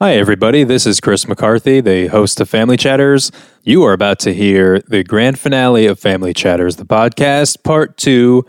Hi, everybody. This is Chris McCarthy, the host of Family Chatters. You are about to hear the grand finale of Family Chatters, the podcast, part 2.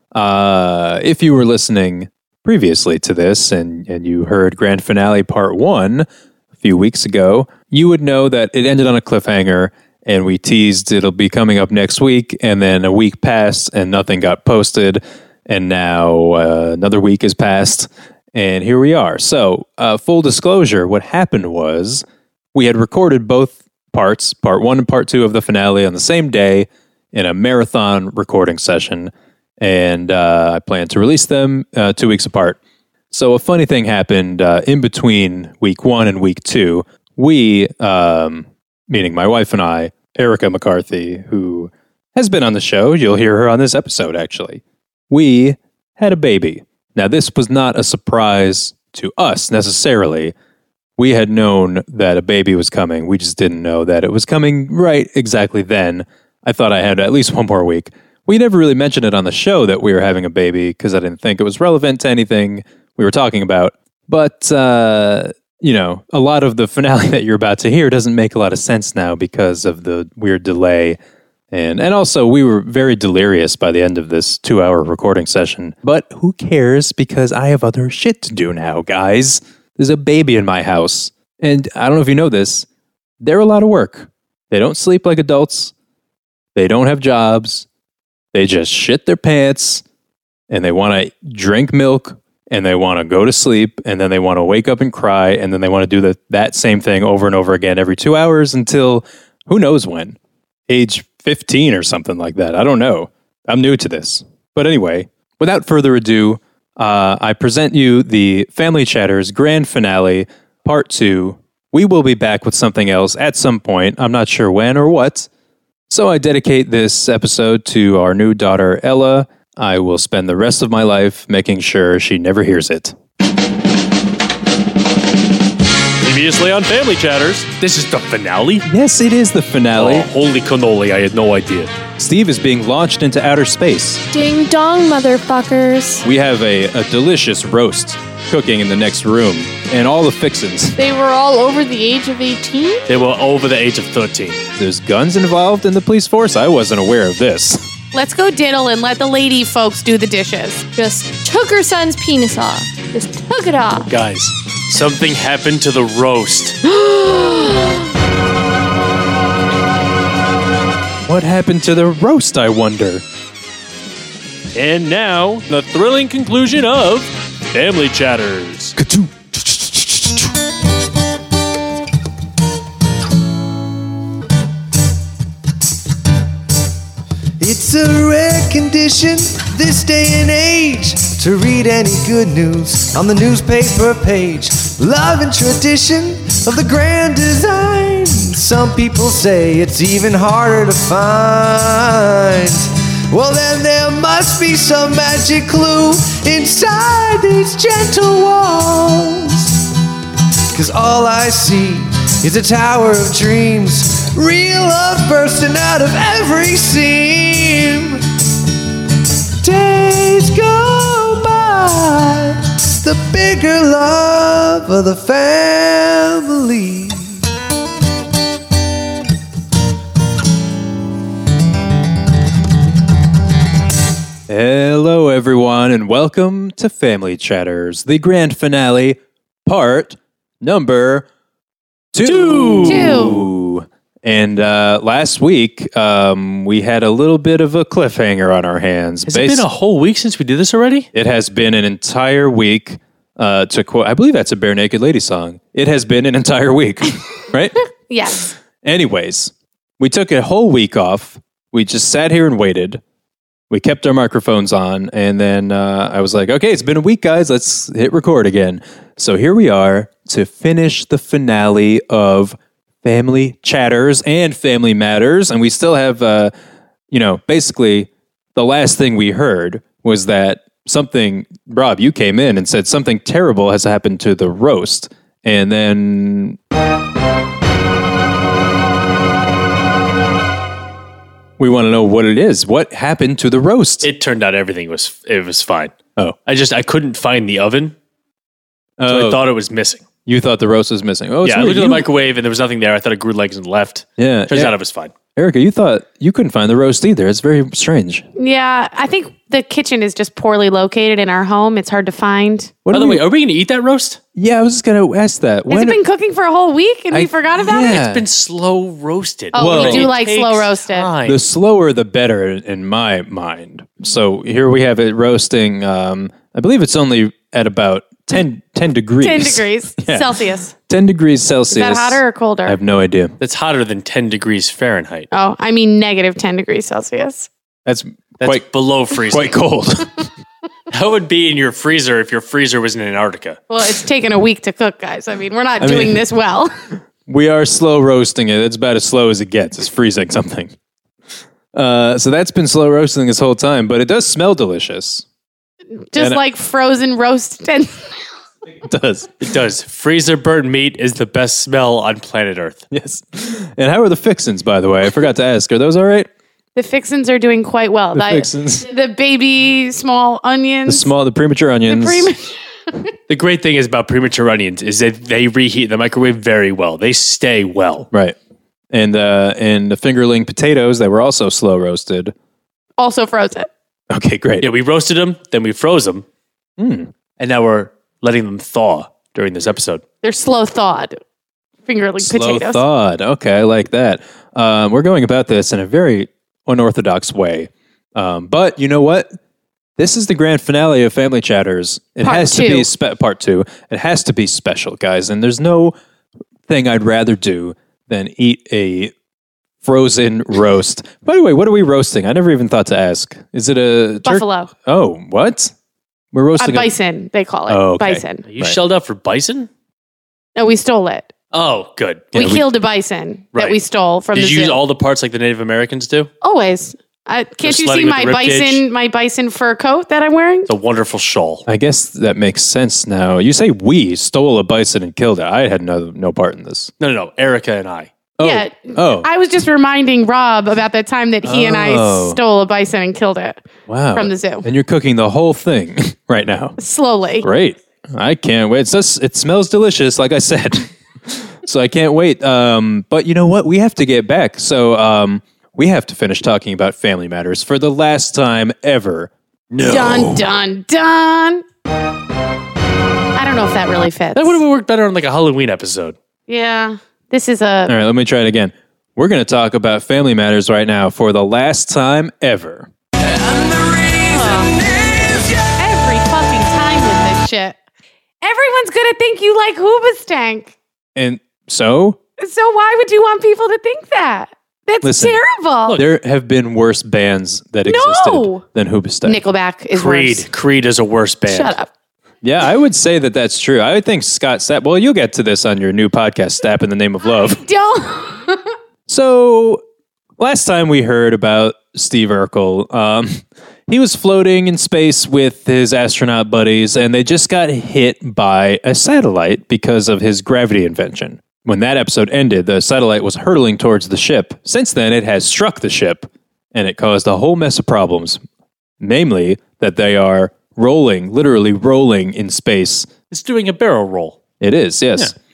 If you were listening previously to this and you heard grand finale part 1 a few weeks ago, you would know that it ended on a cliffhanger and we teased it'll be coming up next week, and then a week passed and nothing got posted, and now another week has passed. And here we are. So, full disclosure, what happened was we had recorded both parts, part 1 and part 2 of the finale on the same day in a marathon recording session. And I plan to release them 2 weeks apart. So a funny thing happened in between week 1 and week 2. We, meaning my wife and I, Erica McCarthy, who has been on the show, you'll hear her on this episode actually, we had a baby. Now, this was not a surprise to us necessarily. We had known that a baby was coming. We just didn't know that it was coming right exactly then. I thought I had at least one more week. We never really mentioned it on the show that we were having a baby because I didn't think it was relevant to anything we were talking about. But, a lot of the finale that you're about to hear doesn't make a lot of sense now because of the weird delay. And also, we were very delirious by the end of this 2-hour recording session. But who cares, because I have other shit to do now, guys. There's a baby in my house. And I don't know if you know this, they're a lot of work. They don't sleep like adults. They don't have jobs. They just shit their pants. And they want to drink milk. And they want to go to sleep. And then they want to wake up and cry. And then they want to do that same thing over and over again every 2 hours until who knows when. Age 15 or something like that. I don't know. I'm new to this. But anyway, without further ado, I present you the Family Chatters grand finale, part 2. We will be back with something else at some point. I'm not sure when or what. So I dedicate this episode to our new daughter, Ella. I will spend the rest of my life making sure she never hears it. Previously on Family Chatters, this is the finale? Yes, it is the finale. Oh, holy cannoli, I had no idea. Steve is being launched into outer space. Ding dong, motherfuckers. We have a delicious roast cooking in the next room, and all the fixins. They were all over the age of 18? They were over the age of 13. There's guns involved in the police force? I wasn't aware of this. Let's go diddle and let the lady folks do the dishes. Just took her son's penis off. Just took it off. Guys, something happened to the roast. What happened to the roast, I wonder? And now, the thrilling conclusion of Family Chatters. It's a rare condition this day and age to read any good news on the newspaper page. Love and tradition of the grand design. Some people say it's even harder to find. Well, then there must be some magic clue inside these gentle walls. 'Cause all I see is a tower of dreams, real love bursting out of every seam. Days go by, the bigger love of the family. Hello, everyone, and welcome to Family Chatters, the grand finale, part number 2. And last week, we had a little bit of a cliffhanger on our hands. Has it been a whole week since we did this already? It has been an entire week. To quote, I believe that's a Bare Naked Lady song. It has been an entire week, right? Yes. Anyways, we took a whole week off. We just sat here and waited. We kept our microphones on, and then I was like, okay, it's been a week, guys. Let's hit record again. So here we are to finish the finale of Family Chatters and Family Matters. And we still have, basically the last thing we heard was that something, Rob, you came in and said something terrible has happened to the roast. And then we want to know what it is. What happened to the roast? It turned out everything was fine. Oh. I couldn't find the oven. So I thought it was missing. You thought the roast was missing. Oh, it's Yeah, I weird. looked at the microwave and there was nothing there. I thought it grew legs and left. Yeah. Turns out it was fine. Erica, you thought you couldn't find the roast either. It's very strange. Yeah, I think the kitchen is just poorly located in our home. It's hard to find. By the way, are we going to eat that roast? Yeah, I was just going to ask that. Has it been cooking for a whole week and we forgot about it? It's been slow roasted. Oh, Well, we do it like takes slow roasted. time. The slower, the better in my mind. So here we have it roasting. I believe it's only at about 10 degrees. 10 degrees Celsius. 10 degrees Celsius. Is that hotter or colder? I have no idea. That's hotter than 10 degrees Fahrenheit. Oh, I mean negative 10 degrees Celsius. That's That's below freezing. quite cold. That would be in your freezer if your freezer was in Antarctica. Well, it's taken a week to cook, guys. I mean, we're not doing this well. We are slow roasting it. It's about as slow as it gets. It's freezing something. So that's been slow roasting this whole time, but it does smell delicious. Just And- like frozen roast. And It does. It does. Freezer burnt meat is the best smell on planet Earth. Yes. And how are the fixins, by the way? I forgot to ask. Are those all right? the fixins are doing quite well. The fixins. The baby small onions. The premature onions. The great thing is about premature onions is that they reheat in the microwave very well. They stay well. Right. And the fingerling potatoes that were also slow roasted. Also frozen. Okay, great. Yeah, we roasted them, then we froze them, and now we're letting them thaw during this episode. They're slow thawed. Fingerling Slow potatoes. thawed. Okay, I like that. We're going about this in a very unorthodox way. But you know what? This is the grand finale of Family Chatters. It Part has two. to be part 2. It has to be special, guys. And there's no thing I'd rather do than eat a frozen roast. By the way, what are we roasting? I never even thought to ask. Is it a Buffalo. Oh, what? We're roasting Bison, they call it. Oh, okay. Bison. Are you Right. shelled out for bison? No, we stole it. Oh, good. We killed a bison that Right. we stole from Did the you use zoo. all the parts like the Native Americans do? Always. Can't Just you see sledding with my the rib cage? bison fur coat that I'm wearing? It's a wonderful shawl. I guess that makes sense now. You say we stole a bison and killed it. I had no part in this. No. Erica and I. Oh. Yeah. Oh. I was just reminding Rob about that time that he and I Oh. stole a bison and killed it Wow. from the zoo. And you're cooking the whole thing right now. Slowly. Great. I can't wait. It smells delicious, like I said. So I can't wait. But you know what? We have to get back. So we have to finish talking about Family Matters for the last time ever. No. Dun, dun, dun. I don't know if that really fits. That would have worked better on like a Halloween episode. Yeah. This is All right, let me try it again. We're going to talk about Family Matters right now for the last time ever. every fucking time with this shit. Everyone's going to think you like Hoobastank. And so So why would you want people to think that? That's Listen, terrible. there have been worse bands that existed than Hoobastank. Nickelback is worse. Creed is a worse band. Shut up. Yeah, I would say that that's true. I would think Scott Stapp. Well, you'll get to this on your new podcast, Stapp in the Name of Love. Don't. So, last time we heard about Steve Urkel, he was floating in space with his astronaut buddies, and they just got hit by a satellite because of his gravity invention. When that episode ended, the satellite was hurtling towards the ship. Since then, it has struck the ship, and it caused a whole mess of problems. Namely, that they are literally rolling in space. It's doing a barrel roll. It is, yes. Yeah.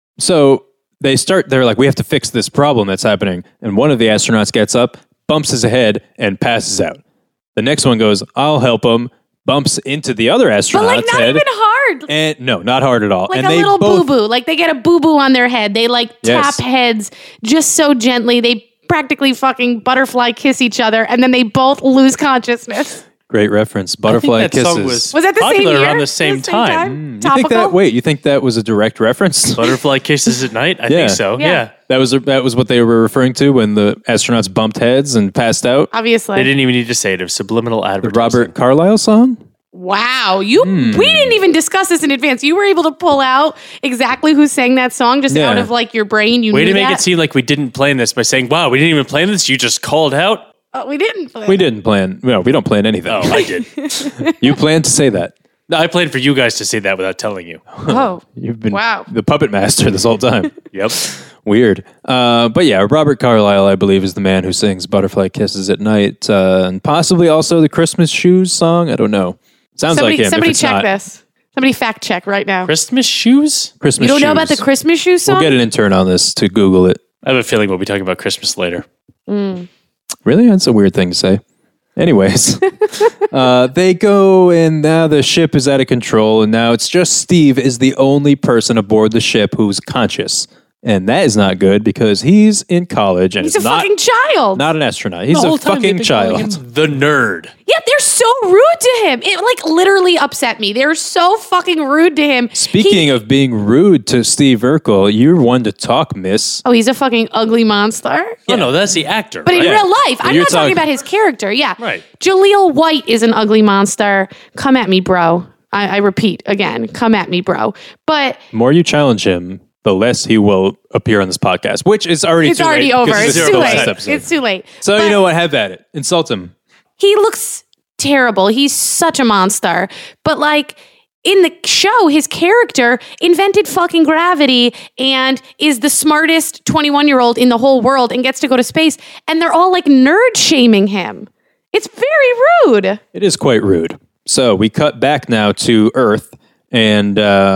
So they're like, we have to fix this problem that's happening. And one of the astronauts gets up, bumps his head, and passes out. The next one goes, I'll help him, bumps into the other But astronaut's like not head. even hard. And no, not hard at all. Like and a they little both, boo-boo. Like they get a boo-boo on their head. They like Yes. tap heads just so gently. They practically fucking butterfly kiss each other and then they both lose consciousness. Great reference. Butterfly I think that kisses. song Was that the same popular year? around the same time. You think Topical? you think that was a direct reference? Butterfly kisses at night? I Yeah. think so. Yeah. Yeah. That was what they were referring to when the astronauts bumped heads and passed out. Obviously. They didn't even need to say it. It was subliminal The advertising. Robert Carlyle song? Wow. We didn't even discuss this in advance. You were able to pull out exactly who sang that song just Yeah. out of like your brain. You Way knew to make that? it seem like we didn't plan this by saying, wow, we didn't even plan this. You just called out. We didn't. We didn't plan. No, we don't plan anything. Oh, I did. You planned to say that. No, I planned for you guys to say that without telling you. Oh. You've been Wow. the puppet master this whole time. Yep. Weird. But yeah, Robert Carlyle, I believe, is the man who sings Butterfly Kisses at Night, and possibly also the Christmas Shoes song. I don't know. Sounds like him. Somebody if it's check not, this. Somebody fact check right now. Christmas shoes? Christmas You don't know shoes. about the Christmas shoe song? We'll get an intern on this to Google it. I have a feeling we'll be talking about Christmas later. Really? That's a weird thing to say. Anyways, they go and now the ship is out of control and now it's just Steve is the only person aboard the ship who's conscious. And that is not good because he's in college and He's is a fucking child. not an astronaut. He's The a whole time they've fucking been calling child. him the nerd. Yeah, they're so rude to him. It like literally upset me. They're so fucking rude to him. Speaking of being rude to Steve Urkel, you're one to talk, miss. Oh, he's a fucking ugly monster. Oh, no, that's the actor. But in right? real life, I'm you're not talking talking- about his character. Yeah. Right. Jaleel White is an ugly monster. Come at me, bro. I repeat again, come at me, bro. But The more you challenge him, the less he will appear on this podcast, which is already it's too already late over. because It's this is too the late. last episode. It's too late. So But you know what? Have at it. Insult him. he looks terrible. He's such a monster. But like in the show, his character invented fucking gravity and is the smartest 21-year-old in the whole world and gets to go to space. And they're all like nerd shaming him. It's very rude. It is quite rude. So we cut back now to Earth, and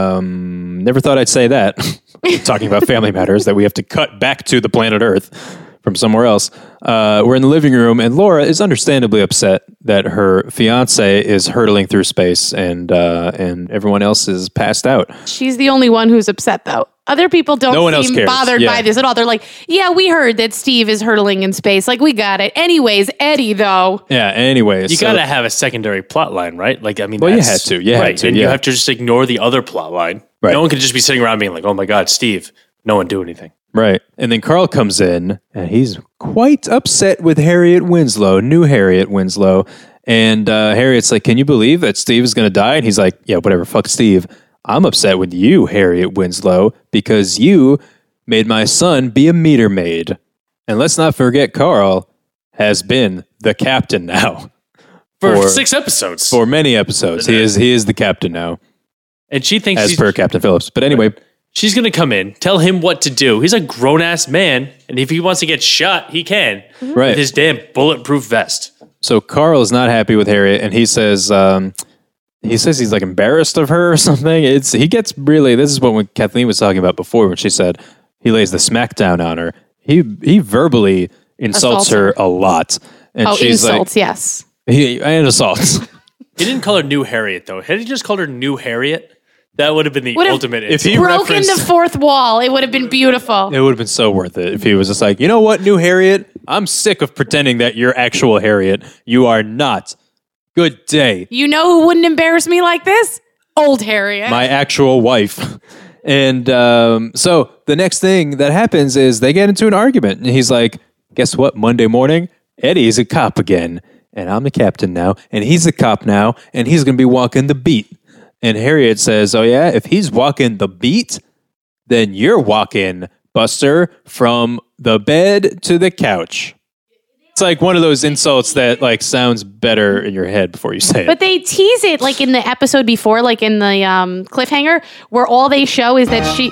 never thought I'd say that. Talking about Family Matters, that we have to cut back to the planet Earth from somewhere else. We're in the living room, and Laura is understandably upset that her fiance is hurtling through space, and everyone else is passed out. She's the only one who's upset, though. Other people don't No one else seem cares. bothered Yeah. by this at all. They're like, yeah, we heard that Steve is hurtling in space. Like, we got it. Anyways, Eddie, though. Yeah. Anyways, You gotta have a secondary plot line, right? Like, I mean, Well, you that's- had to. You had right. to, and yeah. you have to just ignore the other plot line. Right. No one could just be sitting around being like, "Oh my God, Steve, no one do anything." Right. And then Carl comes in and he's quite upset with Harriet Winslow, new Harriet Winslow. And Harriet's like, can you believe that Steve is going to die? And he's like, yeah, whatever. Fuck Steve. I'm upset with you, Harriet Winslow, because you made my son be a meter maid. And let's not forget, Carl has been the captain now. For 6 episodes. For many episodes. He is the captain now, And she thinks as per Captain Phillips. But anyway, she's going to come in, tell him what to do. He's a grown ass man. And if he wants to get shot, he can. right. With his damn bulletproof vest. So Carl is not happy with Harriet, and he says he's like embarrassed of her or something. He gets really. This is what when Kathleen was talking about before when she said he lays the smackdown on her. He verbally insults Assaults her a lot, and Oh, she's insults, yes. and assaults. He didn't call her New Harriet, though. Had he just called her New Harriet, that would have been the Would've- ultimate If he insult. Broken referenced- the fourth wall. It would have been beautiful. It would have been so worth it if he was just like, you know what, new Harriet, I'm sick of pretending that you're actual Harriet. You are not. Good day. You know who wouldn't embarrass me like this? Old Harriet. My actual wife. And so the next thing that happens is they get into an argument. And he's like, guess what? Monday morning, Eddie's a cop again. And I'm the captain now. And he's a cop now. And he's going to be walking the beat. And Harriet says, oh, yeah, if he's walking the beat, then you're walking, Buster, from the bed to the couch. It's like one of those insults that like sounds better in your head before you say it. But they tease it like in the episode before, like in the cliffhanger, where all they show is that she...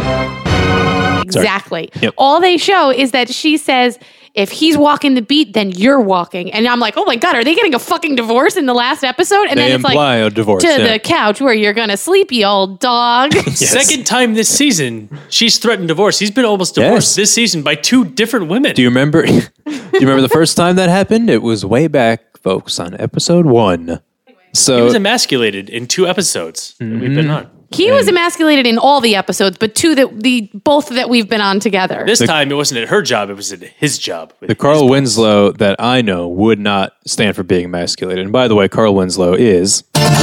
Exactly. Yep. All they show is that she says, if he's walking the beat, then you're walking. And I'm like, oh my God, are they getting a fucking divorce in the last episode? And They then it's imply like, a divorce, to yeah. the couch where you're going to sleep, you old dog. Second time this season, she's threatened divorce. He's been almost divorced Yes. this season by 2 different women. Do you remember? Do you remember the first time that happened? It was way back, folks, on episode 1. So He was emasculated in 2 episodes that we've been on. He was emasculated in all the episodes, but both that we've been on together. This time, it wasn't at her job; it was at his job. the Carl Winslow that I know would not stand for being emasculated. And by the way, Carl Winslow is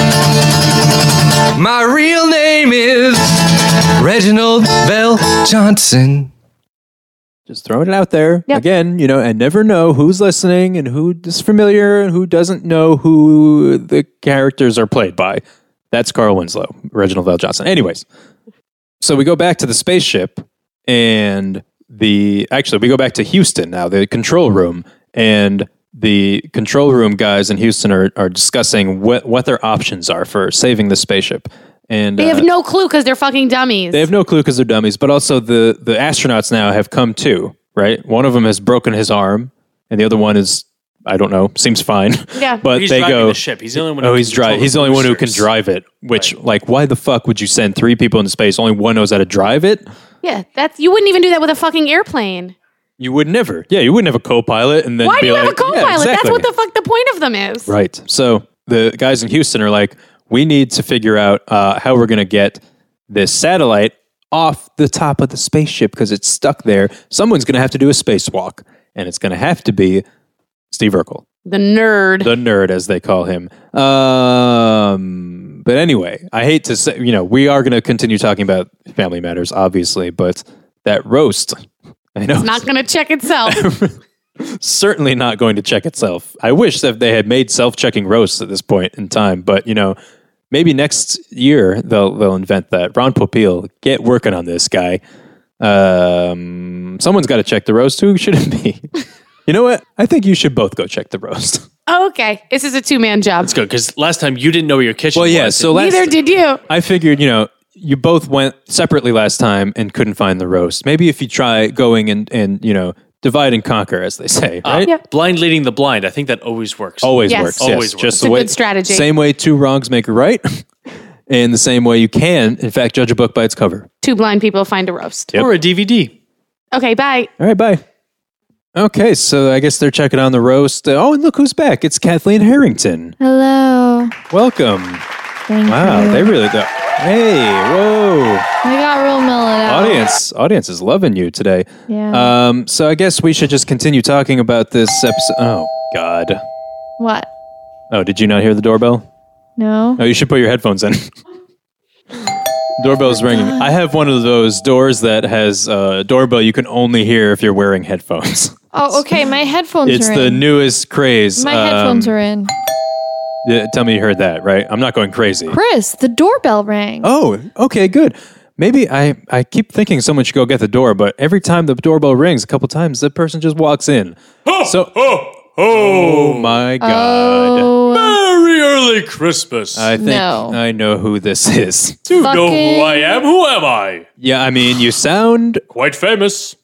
My real name is Reginald Bell Johnson. just throwing it out there Yep. again. You know, and never know who's listening and who is familiar and who doesn't know who the characters are played by. That's Carl Winslow, Reginald Val Johnson. Anyways, so we go back to the spaceship and we go back to Houston now, the control room, and the control room guys in Houston are discussing what their options are for saving the spaceship. And they have no clue because they're fucking dummies. they have no clue because they're dummies, but also the astronauts now have come too, right? One of them has broken his arm and the other one is I don't know. Seems fine. Yeah. But He's they driving go. the ship. He's the only one. Oh, who he's can control He's the only one who can boosters. drive it. Which, like, why the fuck would you send 3 people into space? Only one knows how to drive it. Yeah, you wouldn't even do that with a fucking airplane. You would never. Yeah, you wouldn't have a co-pilot and then Why be do you like, have a co-pilot? Yeah, exactly. That's what the fuck the point of them is. Right. So the guys in Houston are like, we need to figure out how we're going to get this satellite off the top of the spaceship because it's stuck there. Someone's going to have to do a spacewalk, and it's going to have to be Steve Urkel, The nerd. the nerd, as they call him. But anyway, I hate to say, we are going to continue talking about Family Matters, obviously, but that roast, I know, Not going to check itself. certainly not going to check itself. I wish that they had made self-checking roasts at this point in time, but maybe next year they'll invent that. Ron Popeil, get working on this, guy. Someone's got to check the roast. Who should it be? You know what? I think you should both go check the roast. Oh, okay. This is a 2-man job. Let's go, because last time you didn't know where your kitchen Well, yeah. was. So Neither did you. I figured, you both went separately last time and couldn't find the roast. Maybe if you try going and divide and conquer, as they say, right? Yeah. Blind leading the blind. I think that always works. Always Yes. works. Always yes. works. Just It's the a way, good strategy. Same way 2 wrongs make a right, and the same way you can, in fact, judge a book by its cover. 2 blind people find a roast. Yep. Or a DVD. Okay, bye. All right, bye. Okay, so I guess they're checking on the roast. Oh, and look who's back. It's Kathleen Harrington. Hello. Welcome. Thank Wow, you. they really do. Hey, whoa. I got real mellowed out. Audience is loving you today. Yeah. So I guess we should just continue talking about this episode. Oh, God. What? Oh, did you not hear the doorbell? No. Oh, you should put your headphones in. Doorbell's ringing. I have one of those doors that has a doorbell you can only hear if you're wearing headphones. Oh, okay. My headphones It's are the in. newest craze. My headphones are in. Yeah, tell me you heard that, right? I'm not going crazy. Chris, the doorbell rang. Oh, okay, good. Maybe I keep thinking someone should go get the door, but every time the doorbell rings a couple times, the person just walks in. So, oh my God. Oh, Merry early Christmas. I think No. I know who this is. you know fucking- who I am? Who am I? Yeah, I mean, you sound Quite famous.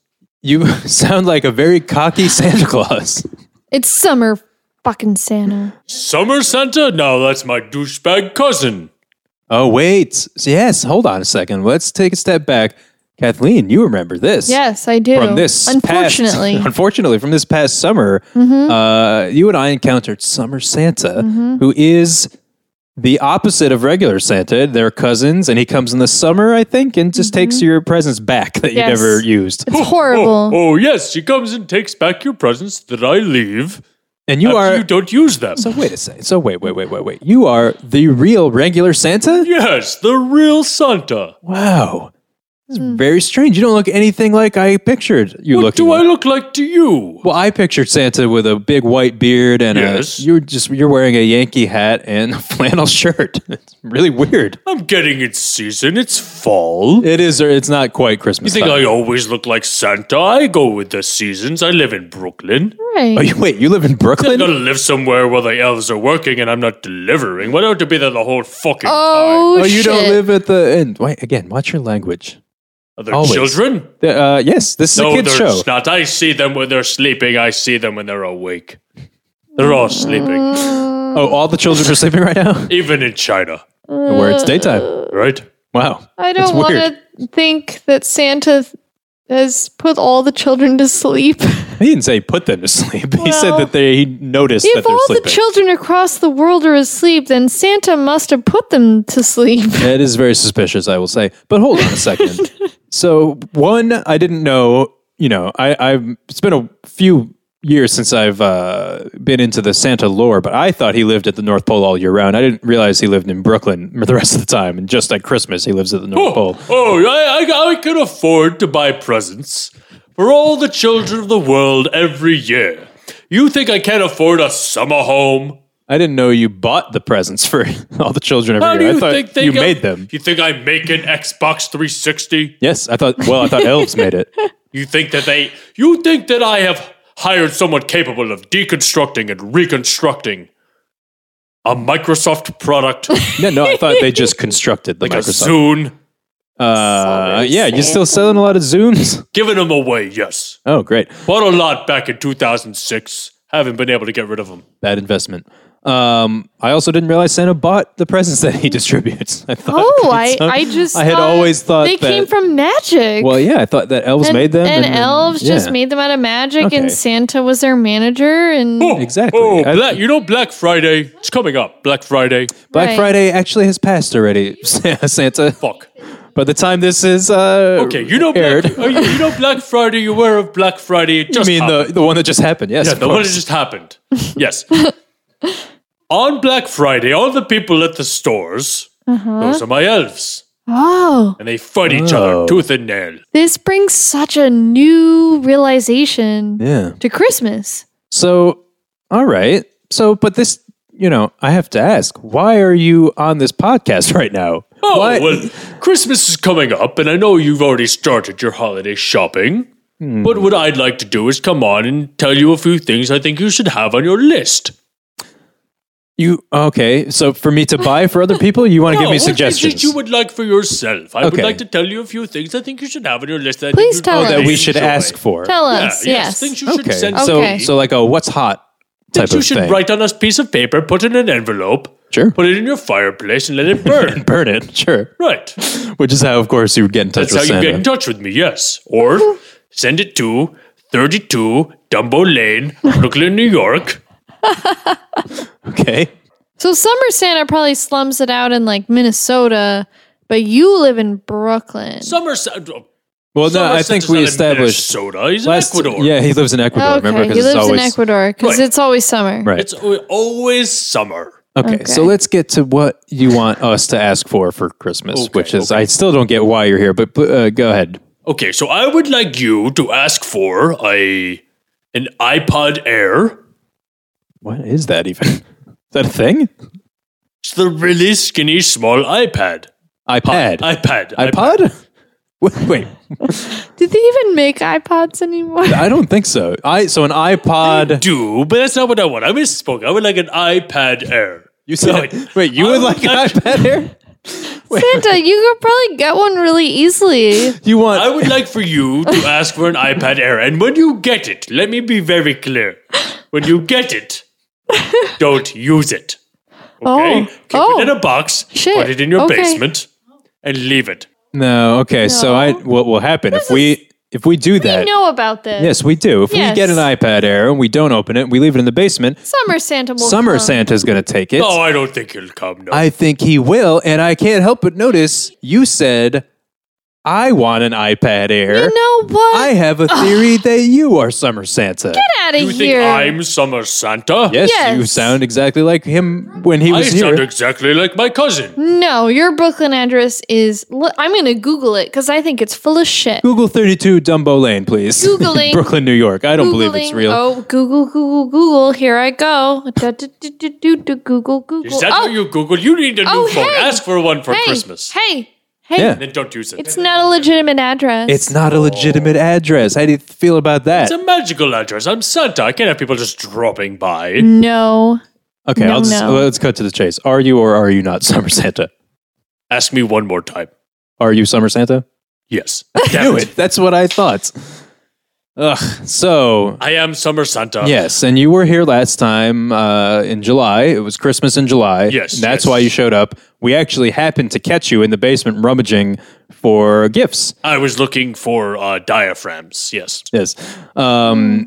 like a very cocky Santa Claus. it's summer fucking Santa. Summer Santa? No, that's my douchebag cousin. Oh, wait. Yes, hold on a second. Let's take a step back. Kathleen, you remember this. Yes, I do. From this Unfortunately. unfortunately, from this past summer, you and I encountered Summer Santa, who is the opposite of regular Santa. They're cousins, and he comes in the summer, I think, and just takes your presents back that you Yes. never used. It's horrible. Oh, yes, she comes and takes back your presents that I leave. And you after are. you don't use them. So wait a second. So wait. You are the real regular Santa? Yes, the real Santa. Wow. This is very strange. You don't look anything like I pictured you What looking do like. I look like to you? Well, I pictured Santa with a big white beard and Yes. you're wearing a Yankee hat and a flannel shirt. It's really weird. I'm getting its season. It's fall. It is, or it's not quite Christmas. You think time. I always look like Santa? I go with the seasons. I live in Brooklyn. Right. Oh, wait, you live in I Brooklyn? gotta live somewhere where the elves are working and I'm not delivering. Why don't to be there the whole fucking Oh, Oh, you shit. don't live at the end. Wait, again, watch your language. time? Are there always. children? Yes, this is a No, kid's show. there's not. I see them when they're sleeping. I see them when they're awake. They're all sleeping. Oh, all the children are sleeping right now? Even in China. Where it's daytime. Right? Wow. I That's don't want weird. to think that Santa has put all the children to sleep. He didn't say put them to sleep. He said Well, that he noticed that If they're all sleeping. the children across the world are asleep, then Santa must have put them to sleep. It is very suspicious, I will say. But hold on a second. So, one, I didn't know, it's been a few years since I've been into the Santa lore, but I thought he lived at the North Pole all year round. I didn't realize he lived in Brooklyn the rest of the time. And just at Christmas, he lives at the North Pole. I can afford to buy presents for all the children of the world every year. You think I can't afford a summer home? I didn't know you bought the presents for all the children How every do year. you I thought think they you go- made them. You think I make an Xbox 360? Yes, I thought elves made it. You think that I have hired someone capable of deconstructing and reconstructing a Microsoft product No, I thought they just constructed the like a Microsoft. Zune? Yeah, you still selling a lot of Zunes? Giving them away, yes. Oh, great. Bought a lot back in 2006. Haven't been able to get rid of them. Bad investment. I also didn't realize Santa bought the presents that he distributes. I thought I had always thought they that came from magic. Well, yeah, I thought that elves made them, and elves just yeah. made them out of magic, Okay. and Santa was their manager. And Exactly. Black Friday. It's coming up. Black Friday. Black Right. Friday actually has passed already. Santa. Fuck. By the time this is Okay, aired, you know Black Friday. You're aware of Black Friday. It you just mean happened. the one that just happened? Yes, Yeah, of the one that course. just happened. Yes. On Black Friday, all the people at the stores, those are my elves. oh, And they fight each other tooth and nail. this brings such a new realization Yeah. to Christmas. So, all right. So, but this, I have to ask, why are you on this podcast right now? Oh, What? well, Christmas is coming up, and I know you've already started your holiday shopping. But what I'd like to do is come on and tell you a few things I think you should have on your list. Okay? So, for me to buy for other people, you want to give me what things suggestions? that you would like for yourself. I would Okay. like to tell you a few things I think you should have on your list. That I think Please you'd tell really us. that we should enjoy. ask for. Tell Yeah, us, yes, things you should Okay. send. Okay. So like a what's hot type Things you of should thing. write on a piece of paper, put it in an envelope, Sure. put it in your fireplace, and let it burn. Burn it. Sure. Right. Which is how, of course, you would get in touch That's how with you Santa. get in touch with me, yes. Or send it to 32 Dumbo Lane, Brooklyn, New York. Okay. So Summer Santa probably slums it out in like Minnesota, but you live in Brooklyn. Somerset. Well, no, I think we established Minnesota. He's in Ecuador. Yeah, he lives in Ecuador. Remember, Okay, because he it's lives always in Ecuador because Right. it's always summer. right. It's always summer. Okay, so let's get to what you want us to ask for Christmas, Okay, which is okay. I still don't get why you're here, but go ahead. Okay, so I would like you to ask for an iPod Air. What is that even? Is that a thing? It's the really skinny small iPad. iPad. iPad. Wait, Did they even make iPods anymore? I don't think so. So an iPod. Do, but that's not what I want. I misspoke. I would like an iPad Air. You said wait. You would like an iPad Air? Santa, you could probably get one really easily. You want? I would like for you to ask for an iPad Air. And when you get it, let me be very clear. When you get it, don't use it. Okay? Keep it in a box, Shit. put it in your Okay. basement, and leave it. No. Okay. So what will happen if we do that? We know about this. Yes, we do. If we Yes. get an iPad Air and we don't open it, we leave it in the basement. Summer Santa will Summer come. Santa's going to take it. No, I don't think he'll come. No. I think he will, and I can't help but notice you said I want an iPad Air. You know what? I have a theory that you are Summer Santa. Get out of you here. think I'm Summer Santa? Yes, you Yes. sound exactly like him when he I was sound here. exactly like my cousin. No, your Brooklyn address is. I'm going to Google it because I think it's full of shit. Google 32 Dumbo Lane, please. Googling. Brooklyn, New York. I don't believe it's Googling. real. Oh, Google. Here I go. Google. Is that oh, how you Google? You need a new Oh, phone. hey. Ask for one for hey, Christmas. Hey. Yeah. Then don't use it. It's not a legitimate address. It's not a legitimate address. How do you feel about that? It's a magical address. I'm Santa. I can't have people just dropping by. No. Okay, No, no. let's cut to the chase. Are you or are you not Summer Santa? Ask me one more time. Are you Summer Santa? Yes. I Damn knew it. That's what I thought. Ugh. So, I am Summer Santa. yes, and you were here last time in July. It was Christmas in July. Yes, and that's yes. why you showed up. We actually happened to catch you in the basement rummaging for gifts. I was looking for diaphragms. Yes. Yes. And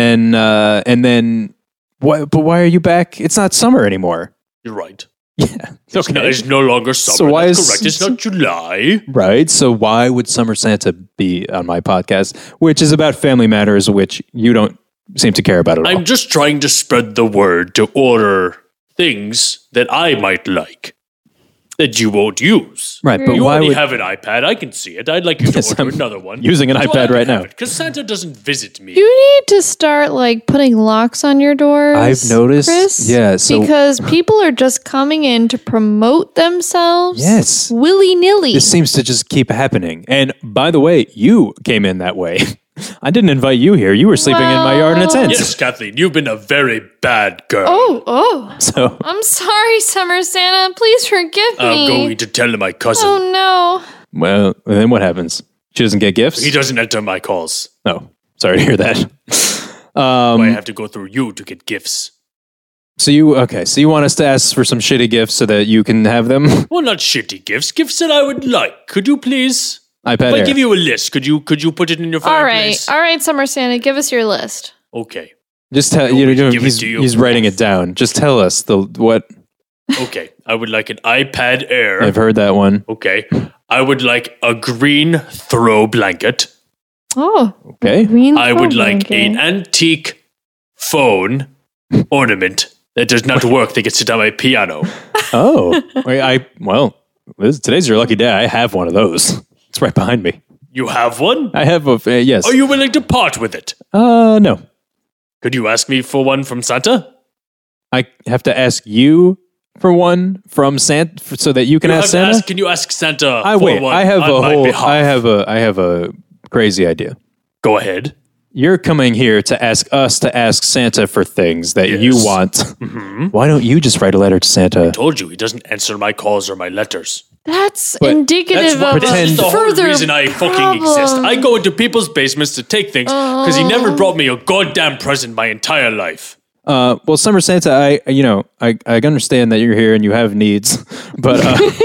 then, what? But why are you back? It's not summer anymore. You're right. Yeah. It's no longer summer. So why That's is- correct. It's not July. Right. So why would Summer Santa be on my podcast, which is about family matters, which you don't seem to care about at all? I'm just trying to spread the word to order things that I might like that you won't use. Right, but You why already would have an iPad. I can see it. I'd like you to Yes, order I'm another one. using an iPad right now. Because Santa doesn't visit me. You need to start like putting locks on your doors. I've noticed- Chris, yeah, so- because people are just coming in to promote themselves. Yes. willy nilly. This seems to just keep happening. And by the way, you came in that way. I didn't invite you here. You were sleeping in my yard in a tent. Yes, Kathleen, you've been a very bad girl. Oh, So I'm sorry, Summer Santa. Please forgive I'm me. going to tell my cousin. Oh no. well, then what happens? She doesn't get gifts? He doesn't enter my calls. Oh, sorry to hear that. I have to go through you to get gifts. So you want us to ask for some shitty gifts so that you can have them? Well, not shitty gifts. Gifts that I would like. Could you please? iPad If I Air. give you a list, could you put it in your fireplace? All right, Summer Santa, give us your list. Okay. Just tell You want me to give it he's, to you? he's writing it down. Just tell us what. Okay. I would like an iPad Air. I've heard that one. Okay. I would like a green throw blanket. Oh, Okay. green I would throw like blanket. an antique phone ornament that does not work that gets sit on my piano. Oh, wait, today's your lucky day. I have one of those. It's right behind me. You have one? I have a yes. Are you willing to part with it? No. Could you ask me for one from Santa? I have to ask you for one from Santa so that you can You ask have to Santa. Can you ask Santa I for wait. one I have on a my whole. behalf? I have a crazy idea. Go ahead. You're coming here to ask us to ask Santa for things that you Yes. want. Why don't you just write a letter to Santa? Told you he doesn't answer my calls or my letters. That's But indicative of This is the a whole further reason I fucking problem. exist. I go into people's basements to take things because he never brought me a goddamn present my entire life. Well, Summer Santa, I understand that you're here and you have needs, but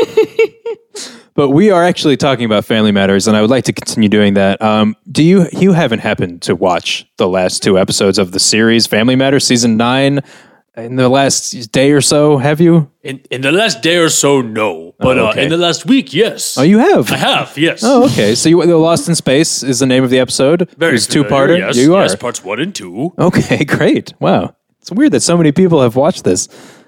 but we are actually talking about family matters, and I would like to continue doing that. You haven't happened to watch the last 2 episodes of the series Family Matters season 9 in the last day or so? Have you? In the last day or so, no. But okay. in the last week, yes. Oh, you have. I have, yes. Oh, okay. So the Lost in Space is the name of the episode. Very It's familiar, two-parter. Yes, You are. yes, parts 1 and 2. Okay, great. Wow. It's weird that so many people have watched this.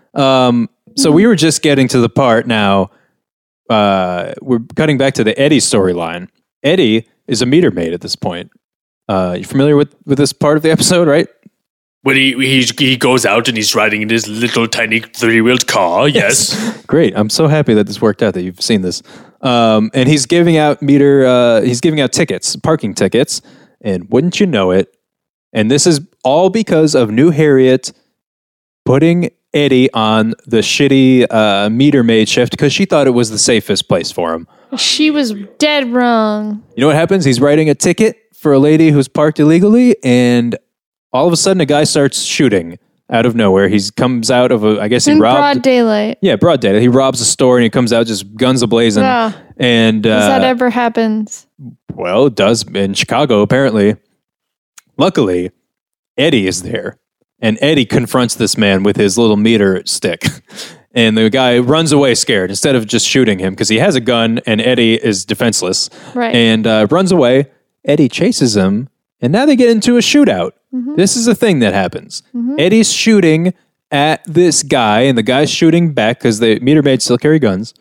So we were just getting to the part now. We're cutting back to the Eddie storyline. Eddie is a meter maid at this point. You familiar with this part of the episode, right? When he goes out and he's riding in his little tiny 3-wheeled car, yes. Great. I'm so happy that this worked out, that you've seen this. And he's giving out tickets, parking tickets. And wouldn't you know it? And this is all because of New Harriet putting Eddie on the shitty meter maid shift because she thought it was the safest place for him. She was dead wrong. You know what happens? He's writing a ticket for a lady who's parked illegally, and all of a sudden a guy starts shooting out of nowhere. He comes out of he In robbed. broad daylight. Yeah, broad daylight. He robs a store and he comes out just guns a-blazing. Yeah. And Does that ever happens? well, it does in Chicago, apparently. Luckily, Eddie is there. And Eddie confronts this man with his little meter stick. And the guy runs away scared instead of just shooting him because he has a gun and Eddie is defenseless. Right. And runs away. Eddie chases him. And now they get into a shootout. This is a thing that happens. Eddie's shooting at this guy, and the guy's shooting back because the meter maids still carry guns.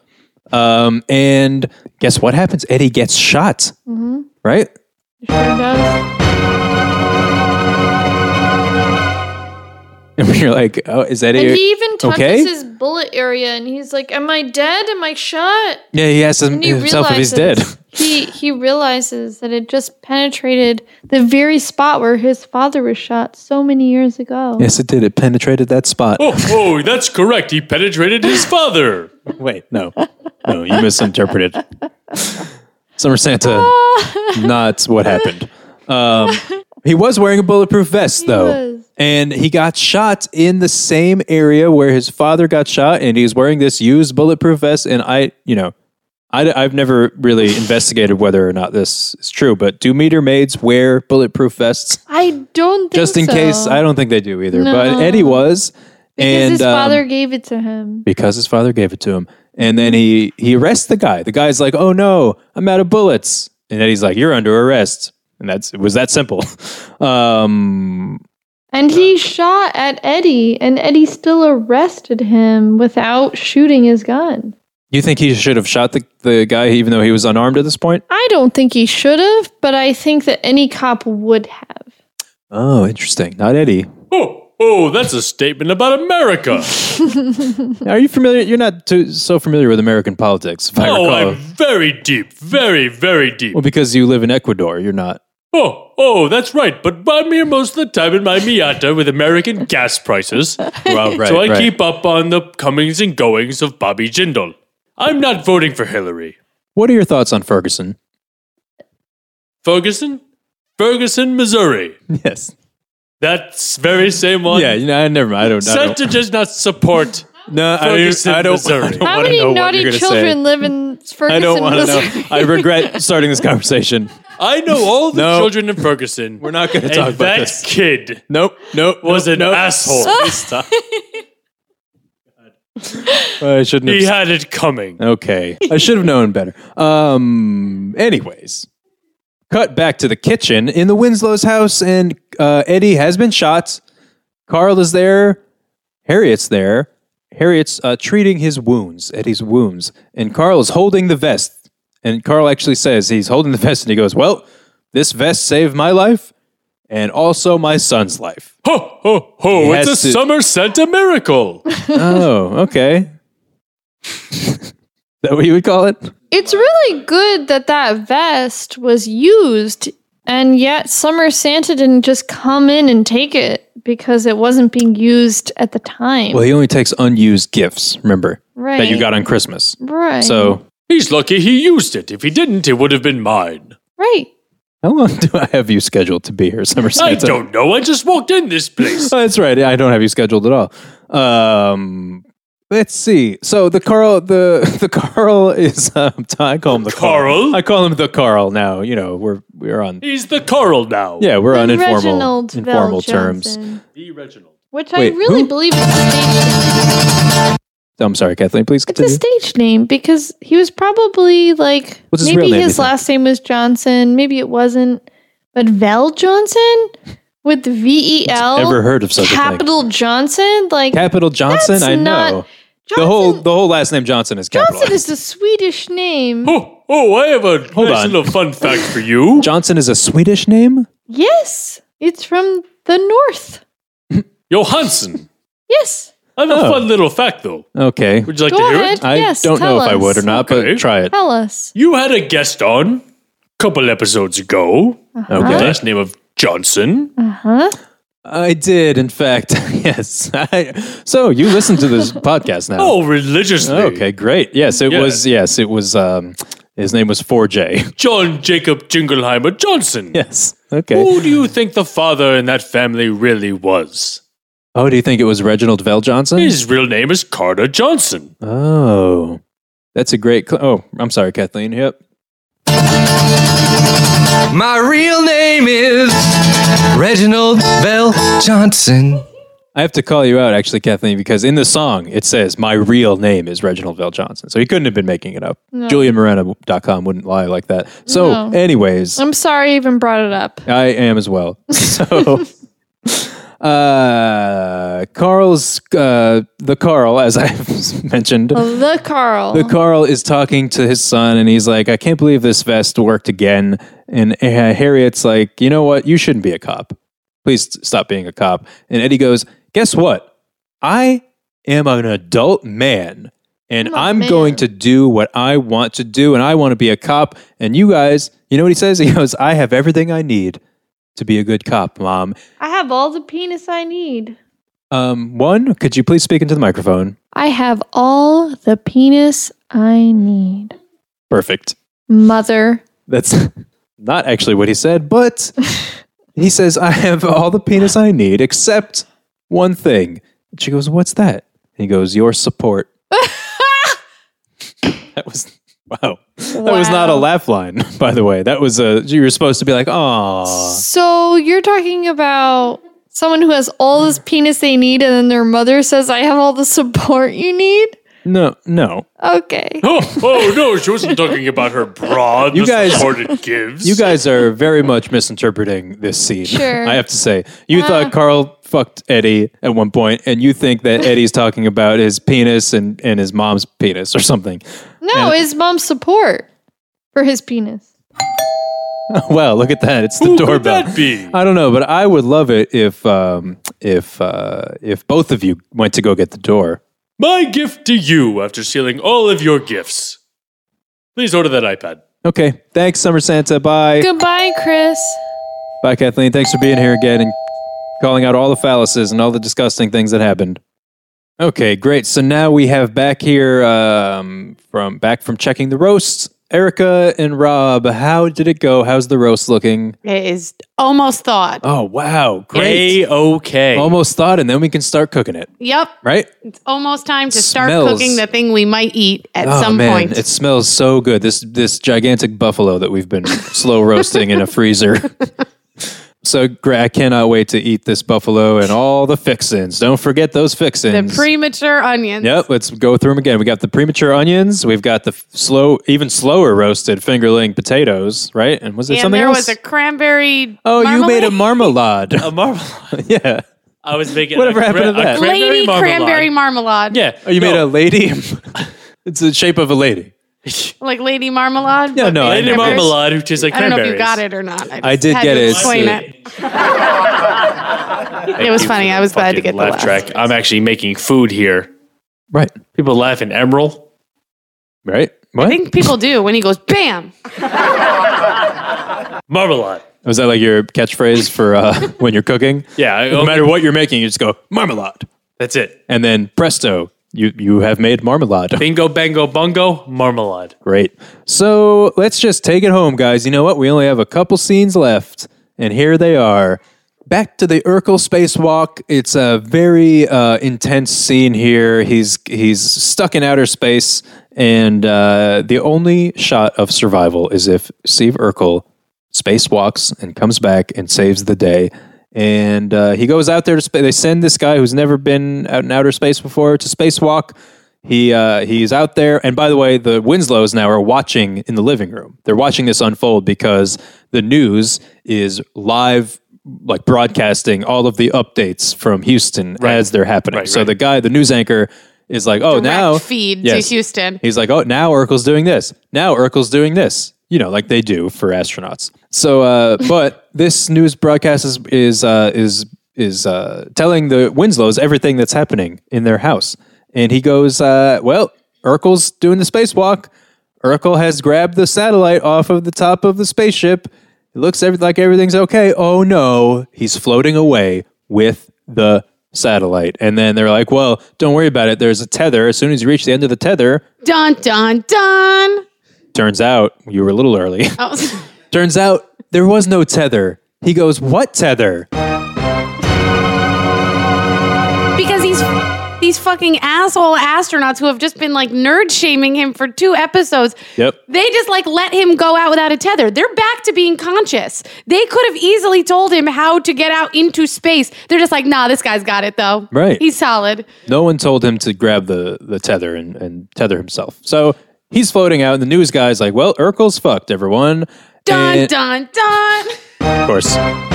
And guess what happens? Eddie gets shot. Right? Sure does. And you're like, oh, is Eddie And he even touches okay? his bullet area, and he's like, "Am I dead? Am I shot?" Yeah, he asks And he himself if he's dead. realizes he realizes that it just penetrated the very spot where his father was shot so many years ago. Yes, it did. It penetrated that spot. Oh, that's correct. He penetrated his father. Wait, no, you misinterpreted. Summer Santa, not what happened. He was wearing a bulletproof vest, though. was. And he got shot in the same area where his father got shot, and he's wearing this used bulletproof vest. And I've never really investigated whether or not this is true, but do meter maids wear bulletproof vests? I don't think Just in so. case, I don't think they do either. No. But Eddie was. Because his father gave it to him. Because his father gave it to him. And then he arrests the guy. The guy's like, oh no, I'm out of bullets. And Eddie's like, you're under arrest. And it was that simple. And he shot at Eddie, and Eddie still arrested him without shooting his gun. You think he should have shot the guy even though he was unarmed at this point? I don't think he should have, but I think that any cop would have. Oh, interesting. Not Eddie. Oh, that's a statement about America. Are you familiar? You're not so familiar with American politics, if I recall. I'm very deep. Very, very deep. Well, because you live in Ecuador, you're not. Oh, that's right. But I'm here most of the time in my Miata with American gas prices. Well, right, So I right. keep up on the comings and goings of Bobby Jindal. I'm not voting for Hillary. What are your thoughts on Ferguson? Ferguson, Missouri. Yes. That's very same one. Yeah, never mind. I don't. Santa does not support. No, Ferguson, I don't. Missouri. I don't How wanna many know what naughty you're gonna children say. live in Ferguson? I don't want to Missouri? know. I regret starting this conversation. I know all the No. children in Ferguson. We're not going to And talk about that this. kid Nope. was an asshole. Stop. I shouldn't He have. had it coming. Okay. I should have known better. Anyways, cut back to the kitchen in the Winslow's house, and Eddie has been shot. Carl is there. Harriet's there. Harriet's treating his wounds, Eddie's wounds, and Carl is holding the vest. And Carl actually says he's holding the vest, and he goes, "Well, this vest saved my life and also my son's life." Ho, ho, ho. He It's a has to- summer Santa miracle. Oh, okay. Is that what you would call it? It's really good that vest was used, and yet Summer Santa didn't just come in and take it because it wasn't being used at the time. Well, he only takes unused gifts, remember, Right. that you got on Christmas. Right. So, He's lucky he used it. If he didn't, it would have been mine. Right. how long do I have you scheduled to be here, Summer I Santa? don't know. I just walked in this place. Oh, that's right. I don't have you scheduled at all. Let's see. So the Carl is I call him the Carl? I call him the Carl now. You know, we're on. He's the Carl now. Yeah, we're on Reginald informal Bell terms. Johnson, The Reginald. which Wait, I really who? believe is a stage. I'm sorry, Kathleen. Please It's a continue. stage name because he was probably like What's his maybe real name, his you think? last name was Johnson, maybe it wasn't, but Vel Johnson with VEL. Ever heard of such a thing? Capital Johnson? Like Capital Johnson? That's I know. not- The whole Johnson, last name Johnson is capitalized. Johnson is the Swedish name. Oh, I have a Hold nice on. little fun fact for you. Johnson is a Swedish name? Yes, it's from the north. Johansson. Yes. I have a Oh. fun little fact, though. Okay. Would you like Go to hear ahead. it? I Yes, don't know tell if I would or us. not, Okay. but try it. Tell us. You had a guest on a couple episodes ago. Uh-huh. With the Okay. last name of Johnson. Huh? I did, in fact. Yes. So you listen to this podcast now. Oh, religiously. Okay, great. Yes, it Yeah. was. Yes, it was. His name was 4J. John Jacob Jingleheimer Johnson. Yes. Okay. Who do you think the father in that family really was? Oh, do you think it was Reginald Vell Johnson? His real name is Carter Johnson. Oh, that's a great. Oh, I'm sorry, Kathleen. Yep. My real name is Reginald Bell Johnson. I have to call you out, actually, Kathleen, because in the song it says my real name is Reginald Vell Johnson. So he couldn't have been making it up. JulianMoreno.com wouldn't lie like that. So, No. anyways, I'm sorry I even brought it up. I am as well. So, Carl's the Carl, as I've mentioned. The Carl. The Carl is talking to his son, and he's like, "I can't believe this vest worked again." And Harriet's like, "You know what? You shouldn't be a cop. Please stop being a cop." And Eddie goes, "Guess what? I am an adult man, and I'm going to do what I want to do, and I want to be a cop. And you guys, you know what he says? He goes, I have everything I need to be a good cop, Mom. I have all the penis I need. One, could you please speak into the microphone? I have all the penis I need. Perfect. Mother. That's not actually what he said, but he says, I have all the penis I need except one thing. And she goes, what's that? And he goes, your support. That was, wow. That was not a laugh line, by the way. That was you were supposed to be like, aw. So you're talking about someone who has all this penis they need and then their mother says, I have all the support you need? No. Okay. Oh no, she wasn't talking about her bra. You guys- support it gives. You guys are very much misinterpreting this scene. Sure. I have to say. You thought Carl fucked Eddie at one point, and you think that Eddie's talking about his penis and his mom's penis or something. No, his mom's support for his penis. Well, look at that. It's the Who doorbell. could that be? I don't know, but I would love it if both of you went to go get the door. My gift to you after stealing all of your gifts. Please order that iPad. Okay. Thanks, Summer Santa. Bye. Goodbye, Chris. Bye, Kathleen. Thanks for being here again and calling out all the phalluses and all the disgusting things that happened. Okay, great. So now we have back here from checking the roasts. Erica and Rob, how did it go? How's the roast looking? It is almost thawed. Oh, wow. Great. A-okay. Almost thawed, and then we can start cooking it, Yep. right? It's almost time to start Smells. cooking the thing we might eat at Oh, some man, point. it smells so good. This gigantic buffalo that we've been slow roasting in a freezer. So I cannot wait to eat this buffalo and all the fixins. Don't forget those The fixins. premature onions. Yep, let's go through them again. We got the premature onions. We've got the even slower roasted fingerling potatoes, right? And was there And something there else? was a cranberry. Oh, you made a marmalade? marmalade. A marmalade. Yeah. I was making Whatever happened to that? Lady cranberry marmalade. Yeah. Oh, you made a lady? It's the shape of a lady. Like lady marmalade? Yeah, but no, I Lady never- marmalade who tastes like I don't know if cranberries. you got it or not. I did had get to it. Explain it. It was funny. I was glad to get the laugh laugh. track. I'm actually making food here. Right. People laugh in Emerald. Right? What? I think people do when he goes bam. Marmalade. Was that like your catchphrase for when you're cooking? Yeah. No matter what you're making, you just go, marmalade. That's it. And then presto, you have made marmalade. Bingo, bango, bungo, marmalade. Great. So let's just take it home, guys. You know what? We only have a couple scenes left, and here they are. Back to the Urkel spacewalk. It's a very intense scene here. He's stuck in outer space, and the only shot of survival is if Steve Urkel spacewalks and comes back and saves the day. And he goes out there to space. They send this guy who's never been out in outer space before to spacewalk. He's out there. And by the way, the Winslows now are watching in the living room. They're watching this unfold because the news is live, like broadcasting all of the updates from Houston as they're happening. So the news anchor is like, oh, Direct now feed Yes. to Houston. He's like, oh, now Urkel's doing this. Now Urkel's doing this. You know, like they do for astronauts. So, but this news broadcast is telling the Winslows everything that's happening in their house. And he goes, well, Urkel's doing the spacewalk. Urkel has grabbed the satellite off of the top of the spaceship. It looks like everything's okay. Oh no, he's floating away with the satellite. And then they're like, well, don't worry about it. There's a tether. As soon as you reach the end of the tether, Dun dun dun. turns out you were a little early. Oh. Turns out there was no tether. He goes, what tether? Because these fucking asshole astronauts who have just been like nerd shaming him for 2 episodes. Yep. They just like let him go out without a tether. They're back to being conscious. They could have easily told him how to get out into space. They're just like, nah, this guy's got it though. Right. He's solid. No one told him to grab the tether and tether himself. So he's floating out, and the news guy's like, well, Urkel's fucked, everyone. Dun And- dun dun. Of course.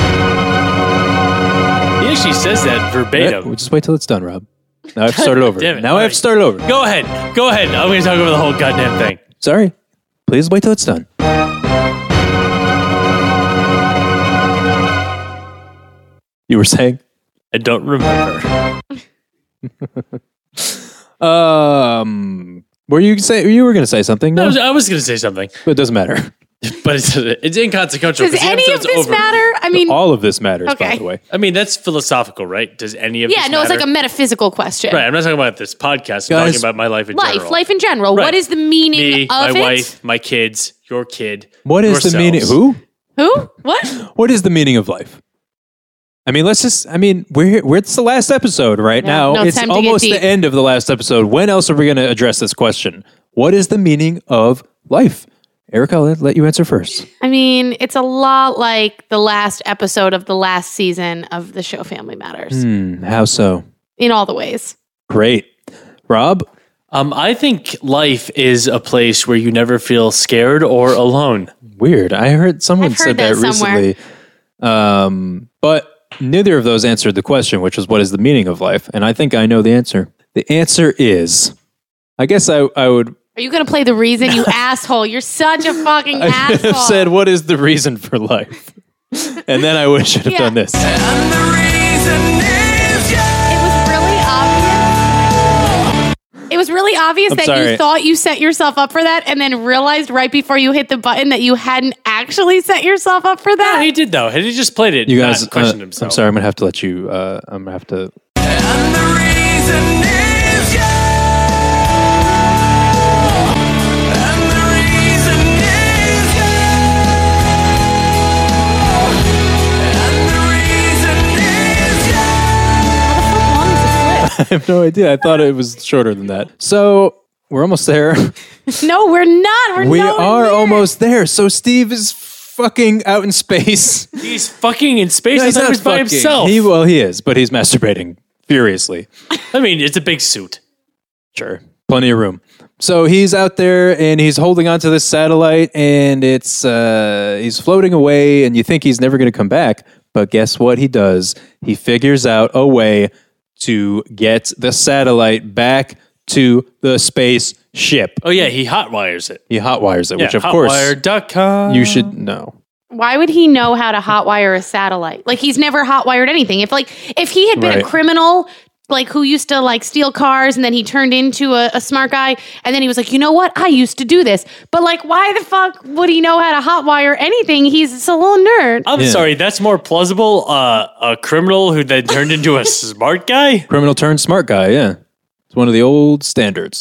He actually says that verbatim. We'll just wait till it's done, Rob. Now I've started over. Damn it. Now I have to start over. Go ahead. I'm going to talk over the whole goddamn thing. Sorry. Please wait till it's done. You were saying? I don't remember. Were you were going to say something? No, I was going to say something, but it doesn't matter. but it's inconsequential. Does 'cause the any of episode's this over. matter? I mean, All of this matters, by Okay. the way. I mean, that's philosophical, right? Does any of yeah, this no, it's matter? like a metaphysical question. Right, I'm not talking about this podcast. I'm Guys, talking about my life in general. Life in general. Right. What is the meaning Me, of my it? wife, my kids, your kid. What is the meaning? yourselves. Who? Who? What? What is the meaning of life? I mean, it's the last episode right now. no, It's time to get almost deep. the end of the last episode. When else are we going to address this question? What is the meaning of life? Erica, I'll let you answer first. I mean, it's a lot like the last episode of the last season of the show Family Matters How so? in all the ways. Great. Rob? I think life is a place where you never feel scared or alone. Weird. I heard someone I've said heard that that somewhere. recently. But neither of those answered the question, which is what is the meaning of life? And I think I know the answer. The answer is, I guess I would Are you going to play the reason, you asshole? You're such a fucking I should asshole. have said, what is the reason for life? And then I should have Yeah. done this. It was really obvious. It was really obvious I'm that sorry. you thought you set yourself up for that and then realized right before you hit the button that you hadn't actually set yourself up for No, that. he did though. He just played it. You guys, not questioned himself. I'm sorry, I'm going to have to let you, I'm going to have to. have no idea. I thought it was shorter than that. So we're almost there. No, we're not. We are almost there. So Steve is fucking out in space. He's fucking in space. No, I thought he was by fucking. himself. He is, but he's masturbating furiously. I mean, it's a big suit. Sure. Plenty of room. So he's out there and he's holding onto this satellite and it's he's floating away and you think he's never going to come back. But guess what he does? He figures out a way to get the satellite back to the spaceship. Oh, yeah, he hotwires it. He hotwires it, Yeah, which of course hotwire.com. you should know. Why would he know how to hotwire a satellite? Like, he's never hotwired anything. If he had been Right. a criminal, like, who used to, like, steal cars and then he turned into a smart guy and then he was like, you know what? I used to do this. But, like, why the fuck would he know how to hotwire anything? He's a little nerd. I'm Yeah. sorry, that's more plausible. A criminal who then turned into a smart guy? Criminal turned smart guy, yeah. It's one of the old standards.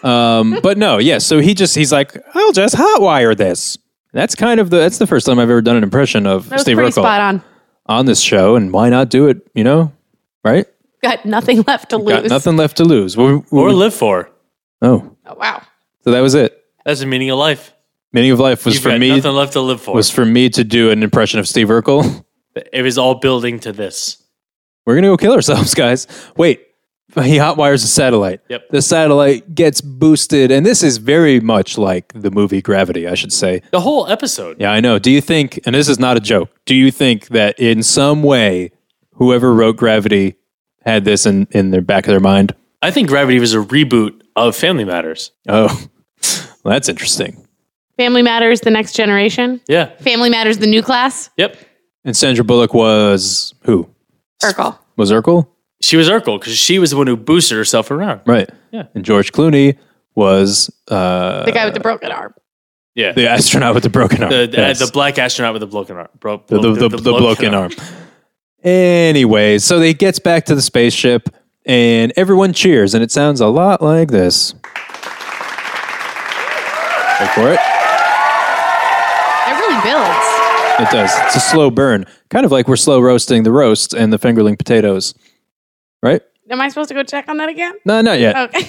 But no, yeah, so he's like, I'll just hotwire this. That's that's the first time I've ever done an impression of That was Steve pretty Urkel spot on. this show, and why not do it, right? Got nothing left to lose. Got nothing left to lose. Or live for. Oh, Oh, wow. so that was it. That's the meaning of life. Meaning of life was You've for got me nothing left to live for. to do an impression of Steve Urkel. It was all building to this. We're gonna go kill ourselves, guys. Wait, he hotwires a satellite. Yep. The satellite gets boosted, and this is very much like the movie Gravity, I should say. The whole episode. Yeah, I know. Do you think, and this is not a joke, do you think that in some way, whoever wrote Gravity had this in their back of their mind? I think Gravity was a reboot of Family Matters. Oh, well, that's interesting. Family Matters, the next generation. Yeah. Family Matters, the new class. Yep. And Sandra Bullock was who? Urkel. Was Urkel? She was Urkel because she was the one who boosted herself around. Right. Yeah. And George Clooney was The guy with the broken arm. Yeah. the astronaut with the broken arm. Yes. The black astronaut with the broken arm. the broken arm. Anyway, so he gets back to the spaceship and everyone cheers, and it sounds a lot like this. Wait for it. It really builds. It does. It's a slow burn. Kind of like we're slow roasting the roast and the fingerling potatoes. Right? Am I supposed to go check on that again? No, not yet. Okay.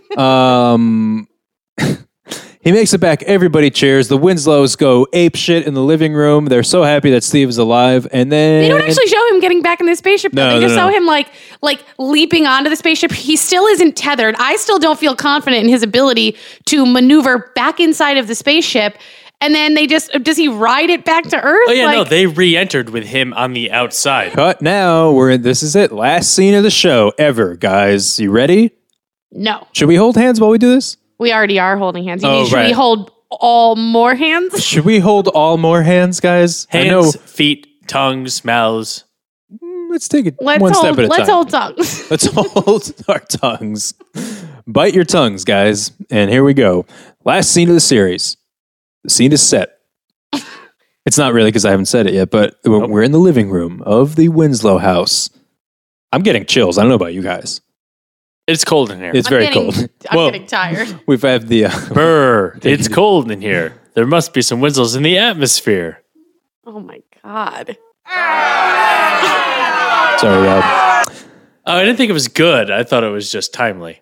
He makes it back. Everybody cheers. The Winslows go ape shit in the living room. They're so happy that Steve is alive. And then They don't actually show him getting back in the spaceship. Though. No, They just no, show no. him like leaping onto the spaceship. He still isn't tethered. I still don't feel confident in his ability to maneuver back inside of the spaceship. And then does he ride it back to Earth? Oh, yeah, no, they re-entered with him on the outside. cut now. This is it. Last scene of the show ever, guys. You ready? No. Should we hold hands while we do this? We already are holding hands. Oh, Should we right. hold all more hands? Should we hold all more hands, guys? I know. Hands, feet, tongues, mouths. Let's take it Let's one hold. step at a Let's time. hold tongues. Let's hold our tongues. Bite your tongues, guys. And here we go. Last scene of the series. The scene is set. It's not really because I haven't said it yet, but we're in the living room of the Winslow house. I'm getting chills. I don't know about you guys. It's cold in here. It's very cold. I'm Well, getting tired. We've had the Brr. It's cold in here. There must be some Winslows in the atmosphere. Oh my god. sorry, Rob. Oh, I didn't think it was good. I thought it was just timely.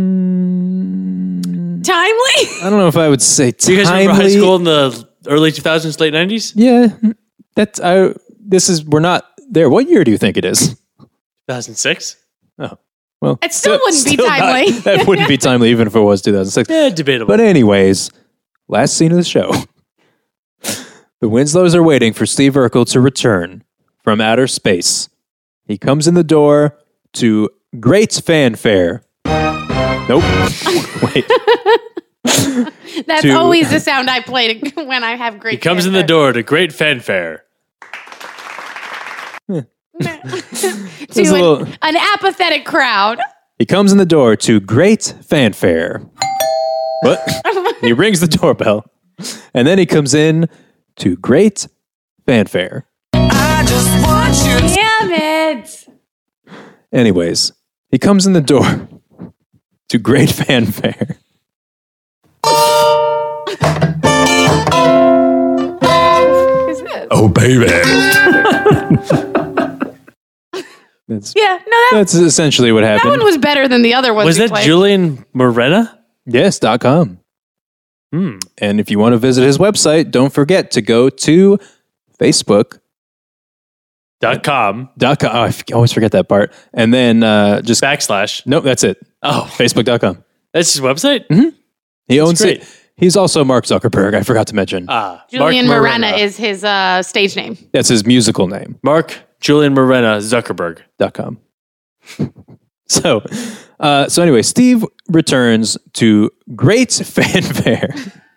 Timely. I don't know if I would say You guys remember high timely. school in the early 2000s, late 90s? Yeah, we're not there. What year do you think it is? 2006? Oh, well, It still wouldn't be still not- timely. that wouldn't be timely even if it was 2006. Yeah, debatable. But anyways, last scene of the show. The Winslows are waiting for Steve Urkel to return from outer space. He comes in the door to great fanfare. Nope. Wait. That's To- always the sound I play when I have great. He comes in the door to great fanfare. to There's a little- an apathetic crowd. He comes in the door to great fanfare. What? He rings the doorbell. And then he comes in to great fanfare. Damn it! Anyways, he comes in the door to great fanfare. Who's this? Oh, baby. That's that essentially what happened. one was better than the other ones. Was we that played. Julian Morena? Yes.com. And if you want to visit his website, don't forget to go to Facebook. .com. Oh, I always forget that part. And then just / Nope, that's it. Oh, Facebook.com. that's his website? He owns great. it. He's also Mark Zuckerberg. I forgot to mention. Julian Mark Morena is his stage name. That's his musical name. Mark Julian Morena Zuckerberg. .com. So anyway, Steve returns to great fanfare.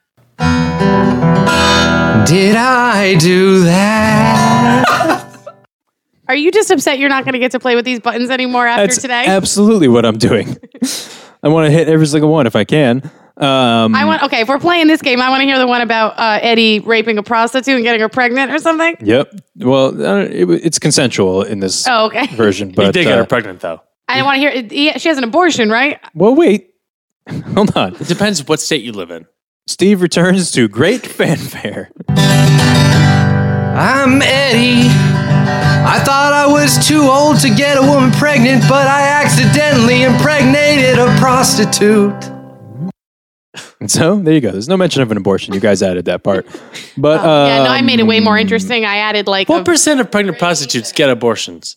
Did I do that? Are you just upset you're not going to get to play with these buttons anymore after That's today? absolutely what I'm doing. I want to hit every single one if I can. If we're playing this game, I want to hear the one about Eddie raping a prostitute and getting her pregnant or something. Yep. Well, it's consensual in this Oh, okay. version, but He did get her pregnant, though. I didn't want to hear. She has an abortion, right? well, wait. Hold on. It depends what state you live in. Steve returns to great fanfare. I'm Eddie. I thought I was too old to get a woman pregnant, but I accidentally impregnated a prostitute. And so there you go. There's no mention of an abortion. You guys added that part. But I made it way more interesting. I added like What percent of pregnant prostitutes get abortions?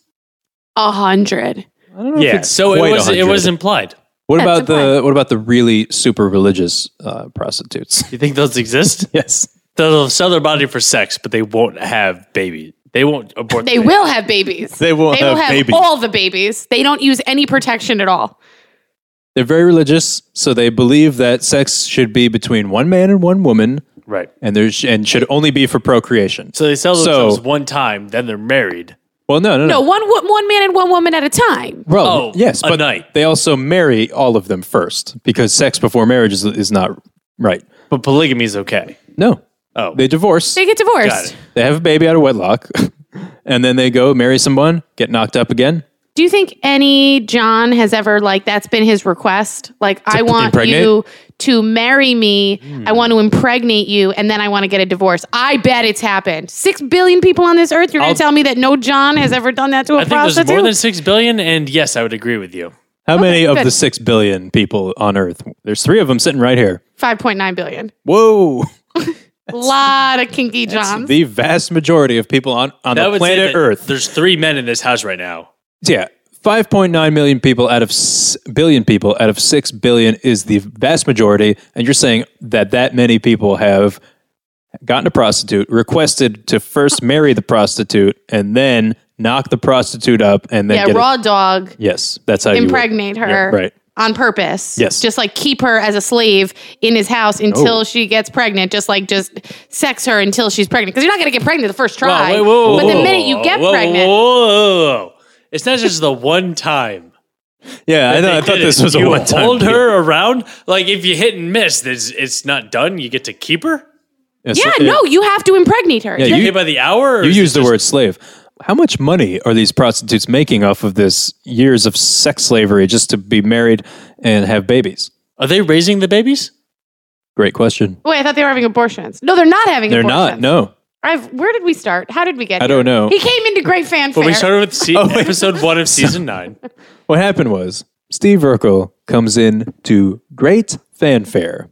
100. I don't know if Yeah, it's so it quite was 100. implied. What Yeah, about the really super religious prostitutes? You think those exist? Yes. They'll sell their body for sex, but they won't have babies. They won't abort. They will have babies. They will will have have babies. all the babies. They don't use any protection at all. They're very religious, so they believe that sex should be between one man and one woman, Right. and and should only be for procreation. So they sell themselves one time, then they're married. Well, no. No, one man and one woman at a time. Well, Oh, yes, a but night. they also marry all of them first because sex before marriage is not right. But polygamy is okay. No. Oh. They divorce. They get divorced. Got it. They have a baby out of wedlock, and then they go marry someone, get knocked up again. Do you think any John has ever that's been his request? Like, I want impregnate? you to marry me. I want to impregnate you, and then I want to get a divorce. I bet it's happened. 6 billion people on this earth. You're going to tell me that no John has ever done that to a I think prostitute? there's more than 6 billion, and yes, I would agree with you. How many of good. the 6 billion people on Earth? There's 3 of them sitting right here. 5.9 billion. Whoa. A lot of kinky Johns. The vast majority of people on That the would say planet that Earth. There's 3 men in this house right now. Yeah. 5.9 million people out of billion people out of 6 billion is the vast majority. And you're saying that many people have gotten a prostitute, requested to first marry the prostitute, and then knock the prostitute up, and then get raw dog. Yes, that's how you Impregnate her. Yeah, right. On purpose. Yes. Just keep her as a slave in his house until she gets pregnant. Just sex her until she's pregnant. Because you're not going to get pregnant the first try. Whoa, but the minute you get pregnant. Whoa. It's not just the one time. Yeah, I thought this was a you one-time hold deal. her around. Like, if you hit and miss, it's not done. You get to keep her? Yes, Yeah, so- no, you have to impregnate her. Yeah, You you- pay by the hour? Or You is it use the just- word slave. How much money are these prostitutes making off of this years of sex slavery just to be married and have babies? Are they raising the babies? Great question. Wait, I thought they were having abortions. No, they're not having They're abortions. not. No. Where did we start? How did we get I here? don't know. He came into great fanfare. But we started with Oh, wait. episode 1 of season 9. What happened was Steve Urkel comes in to great fanfare.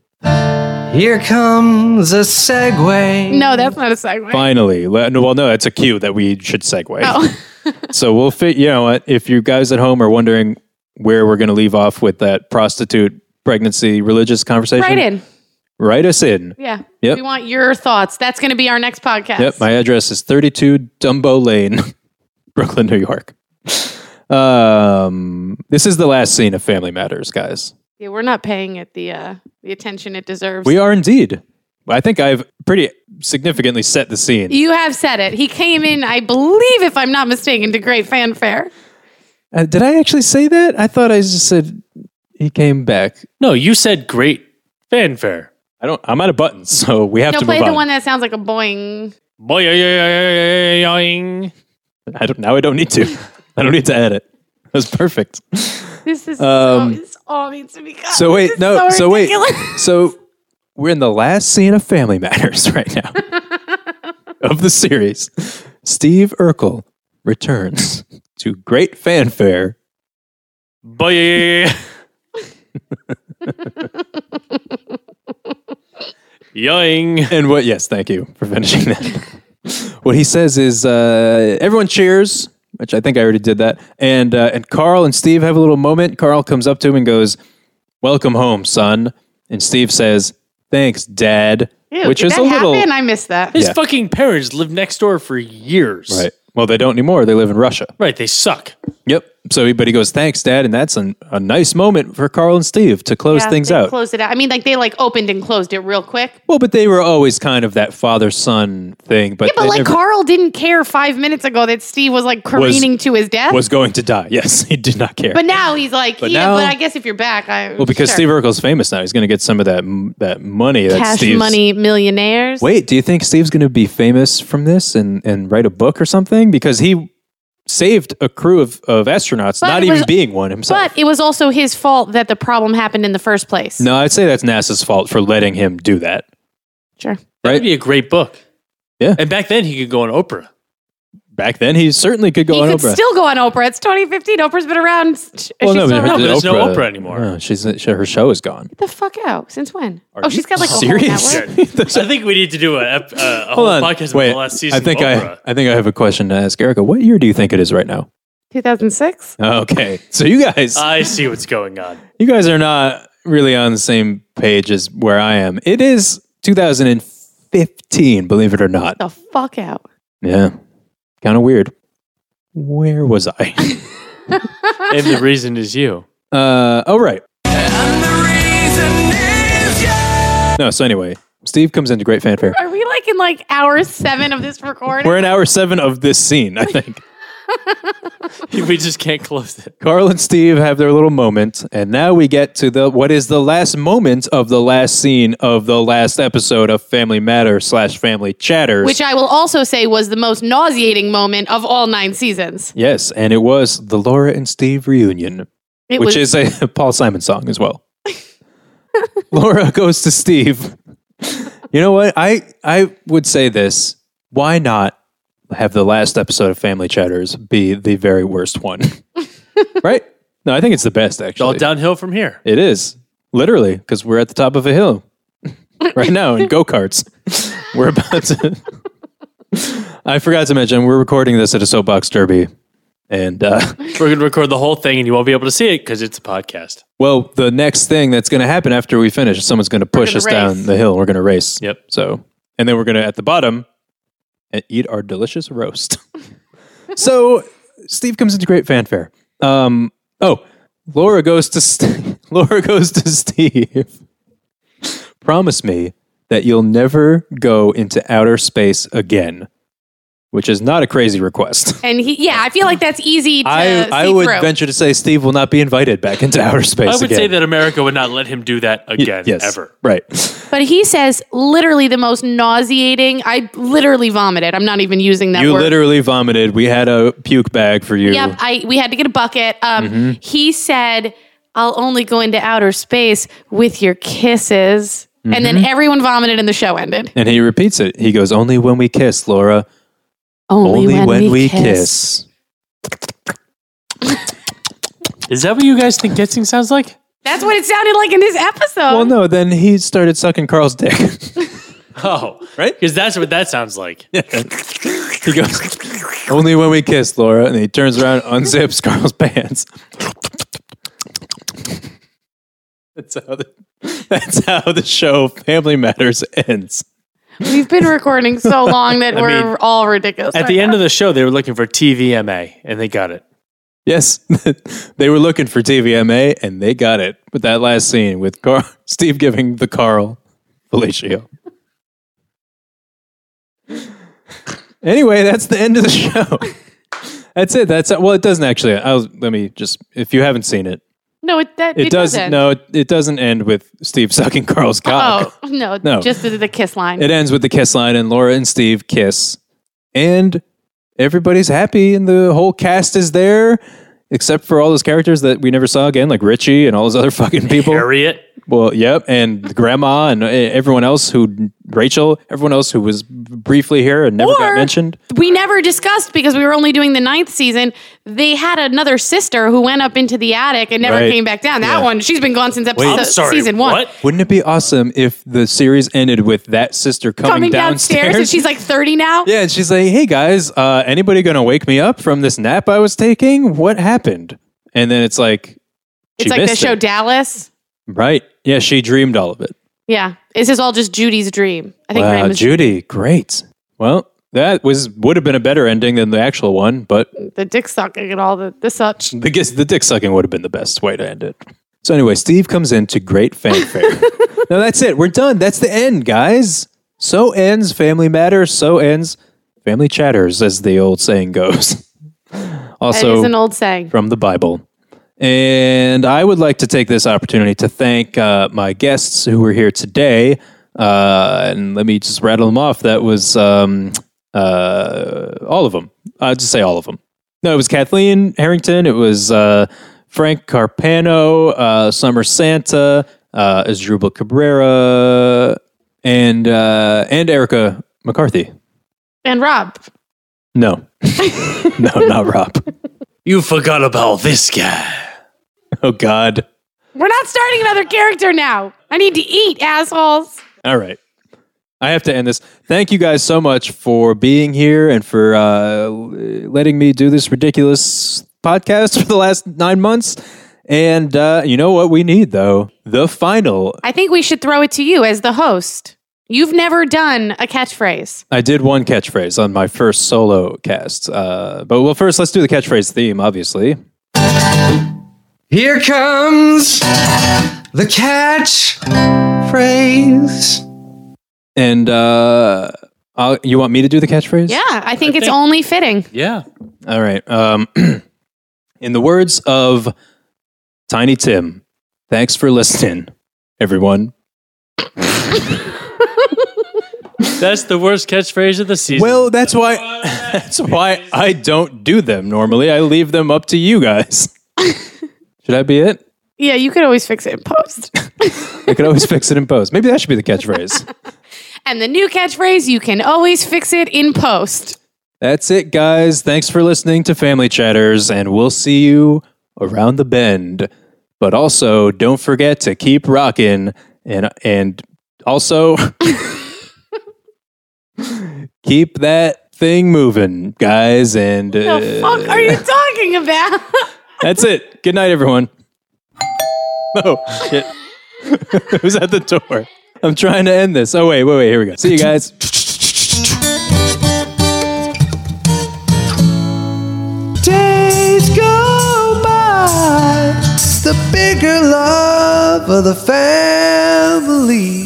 Here comes a segue. No, that's not a segue. Finally. No, it's a cue that we should segue. Oh. So we'll fit. You know what? If you guys at home are wondering where we're going to leave off with that prostitute pregnancy religious conversation, Right in. Write us in. Yeah. Yep. We want your thoughts. That's going to be our next podcast. Yep, my address is 32 Dumbo Lane, Brooklyn, New York. This is the last scene of Family Matters, guys. Yeah, we're not paying it the attention it deserves. We are indeed. I think I've pretty significantly set the scene. You have said it. He came in, I believe, if I'm not mistaken, to great fanfare. Did I actually say that? I thought I just said he came back. No, you said great fanfare. I'm out of buttons, so we have No, to play move the on. one that sounds like a boing. Boing. Now I don't need to. I don't need to edit. That was perfect. This is this all needs to be cut. So wait, This is no. So wait. ridiculous. So we're in the last scene of Family Matters right now of the series. Steve Urkel returns to great fanfare. Bye. Yoing. And what? Yes, thank you for finishing that. What he says is, everyone cheers, which I think I already did that. And Carl and Steve have a little moment. Carl comes up to him and goes, "Welcome home, son." And Steve says, "Thanks, Dad." Ew, which did is that a little happen? I missed that. His Yeah. fucking parents lived next door for years. right. Well, they don't anymore. They live in Russia. Right, they suck. Yep. So, but he goes, "Thanks, Dad," and that's a nice moment for Carl and Steve to close things they out. Closed it out. I mean, like they like opened and closed it real quick. Well, but they were always kind of that father-son thing. But Yeah, but they like never Carl didn't care 5 minutes ago that Steve was like careening to his death. was going to die. Yes, he did not care. but now he's like, But yeah, now- but I guess if you're back, well, because sure. Steve Urkel's famous now, he's going to get some of that money. That Cash Steve's, money millionaires. Wait, do you think Steve's going to be famous from this and write a book or something? Because he saved a crew of astronauts, But not it even was- being one himself. But it was also his fault that the problem happened in the first place. No, I'd say that's NASA's fault for letting him do that. Sure. That Right? would be a great book. Yeah. And back then he could go on Oprah. Back then, he certainly could go He on could Oprah. still go on Oprah. It's 2015. Oprah's been around. Well, no, she's but still around. but there's no Oprah anymore. No, her show is gone. Get the fuck out. Since when? Are She's you got like a serious? whole network. I think we need to do a Hold whole on. podcast Wait, about the last season I think of Oprah. I think I have a question to ask Erica. What year do you think it is right now? 2006? Okay, so you guys I see what's going on. are not really on the same page as where I am. It is 2015, believe it or not. The fuck out. Yeah, kind of weird. Where was I? And the reason is you. Oh right. No, so anyway, Steve comes into great fanfare. Are we like in like hour 7 of this recording? We're in hour 7 of this scene, I think. We just can't close it. Carl and Steve have their little moment, and now we get to what is the last moment of the last scene of the last episode of Family Matter / Family Chatters. Which I will also say was the most nauseating moment of all 9 seasons. Yes, and it was the Laura and Steve reunion, It which was is a Paul Simon song as well. Laura goes to Steve. You know what? I would say this. Why not have the last episode of Family Chatters be the very worst one? Right? No, I think it's the best, It's actually. all downhill from here. It is. Literally, because we're at the top of a hill right now in go-karts. We're about to... I forgot to mention, we're recording this at a soapbox derby. And, We're going to record the whole thing and you won't be able to see it because it's a podcast. well, the next thing that's going to happen after we finish is someone's going to push gonna us down race. the hill. We're going to race. Yep. So, and then we're going to, at the bottom, eat our delicious roast. So, Steve comes into great fanfare. Laura goes to Steve. Promise me that you'll never go into outer space again, which is not a crazy request. and I feel like that's easy to I see would through. venture to say Steve will not be invited back into outer space I would again. say that America would not let him do that again, Yes, ever. right. But he says literally the most nauseating. I literally vomited. I'm not even using that You word. literally vomited. We had a puke bag for you. Yep, we had to get a bucket. Mm-hmm. He said, "I'll only go into outer space with your kisses," and Mm-hmm. then everyone vomited and the show ended. And he repeats it. He goes, "Only when we kiss, Laura. Only when we kiss." Is that what you guys think kissing sounds like? That's what it sounded like in this episode. Well, no, then he started sucking Carl's dick. Oh, Right? Because that's what that sounds like. He goes, "Only when we kiss, Laura." And he turns around, unzips Carl's pants. That's how the show Family Matters ends. We've been recording so long that we're mean, all ridiculous. At the end of the show, they were looking for TVMA, and they got it. Yes, they were looking for TVMA, and they got it with that last scene with Steve giving the Carl fellatio. Anyway, that's the end of the show. That's it. Well, it doesn't actually. Let me just, if you haven't seen it, no, it it doesn't. No, it doesn't end with Steve sucking Carl's cock. Oh no, No. just the kiss line. It ends with the kiss line, and Laura and Steve kiss, and everybody's happy, and the whole cast is there. except for all those characters that we never saw again, like Richie and all those other fucking people. Harriet. Well, yep, and Grandma and everyone else everyone else who was briefly here and never got mentioned. We never discussed because we were only doing the 9th season. They had another sister who went up into the attic and never came back down. That one, she's been gone since season 1. What? Wouldn't it be awesome if the series ended with that sister coming downstairs and she's like 30 now? Yeah, and she's like, "Hey guys, anybody gonna wake me up from this nap I was taking? What happened?" And then it's like, it's like the show Dallas. Right. Yeah, she dreamed all of it. Yeah. This is all just Judy's dream. I think her name was Judy. Great. Well, that would have been a better ending than the actual one, but the dick sucking and all the such. The dick sucking would have been the best way to end it. So anyway, Steve comes into great fanfare. No, that's it. We're done. That's the end, guys. So ends Family Matters. So ends Family Chatters, as the old saying goes. Also, that is an old saying from the Bible. And I would like to take this opportunity to thank my guests who were here today. And let me just rattle them off. That was all of them. I'll just say all of them. No, it was Kathleen Harrington. It was Frank Carpano, Summer Santa, Asdrubal Cabrera, and Erica McCarthy. And Rob. No. No, not Rob. You forgot about this guy. Oh, God. We're not starting another character now. I need to eat, assholes. All right. I have to end this. Thank you guys so much for being here and for letting me do this ridiculous podcast for the last 9 months. And you know what we need, though? The final. I think we should throw it to you as the host. You've never done a catchphrase. I did one catchphrase on my first solo cast. But first, let's do the catchphrase theme, obviously. Here comes the catchphrase. And you want me to do the catchphrase? Yeah, I think it's only fitting. Yeah. All right. In the words of Tiny Tim, thanks for listening, everyone. That's the worst catchphrase of the season. Well, that's why I don't do them normally. I leave them up to you guys. Should I be it? Yeah, you could always fix it in post. I could always fix it in post. Maybe that should be the catchphrase. And the new catchphrase, you can always fix it in post. That's it, guys. Thanks for listening to Family Chatters, and we'll see you around the bend. But also, don't forget to keep rocking, and also keep that thing moving, guys. And what the fuck are you talking about? That's it. Good night, everyone. Oh, shit. Who's at the door? I'm trying to end this. Oh, wait. Here we go. See you guys. Days go by, the bigger love of the family.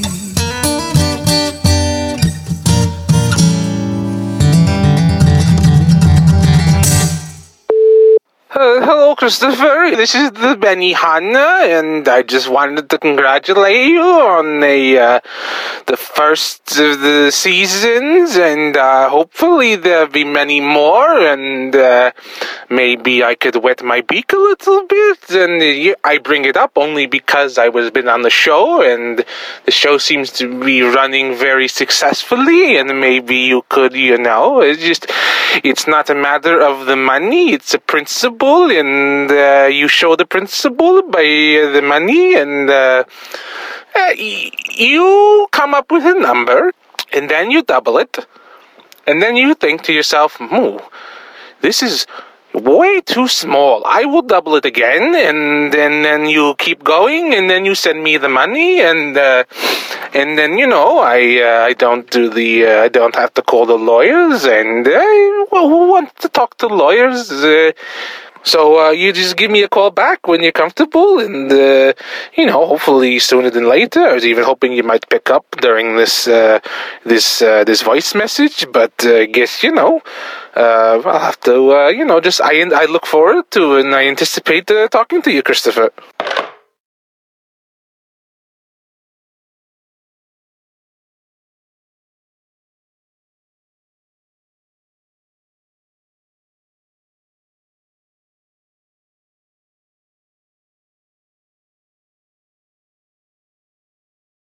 Hello, Christopher. This is the Benny Hanna, and I just wanted to congratulate you on the first of the seasons, and hopefully there'll be many more, and maybe I could wet my beak a little bit. And I bring it up only because I was been on the show, and the show seems to be running very successfully, and maybe you could, it's not a matter of the money, it's a principle. And you show the principle by the money, and you come up with a number, and then you double it, and then you think to yourself, this is way too small. I will double it again, and then you keep going, and then you send me the money, and then I don't do I don't have to call the lawyers, and who wants to talk to lawyers? So you just give me a call back when you're comfortable, and hopefully sooner than later. I was even hoping you might pick up during this voice message, but I guess I'll have to I look forward to and I anticipate talking to you, Christopher.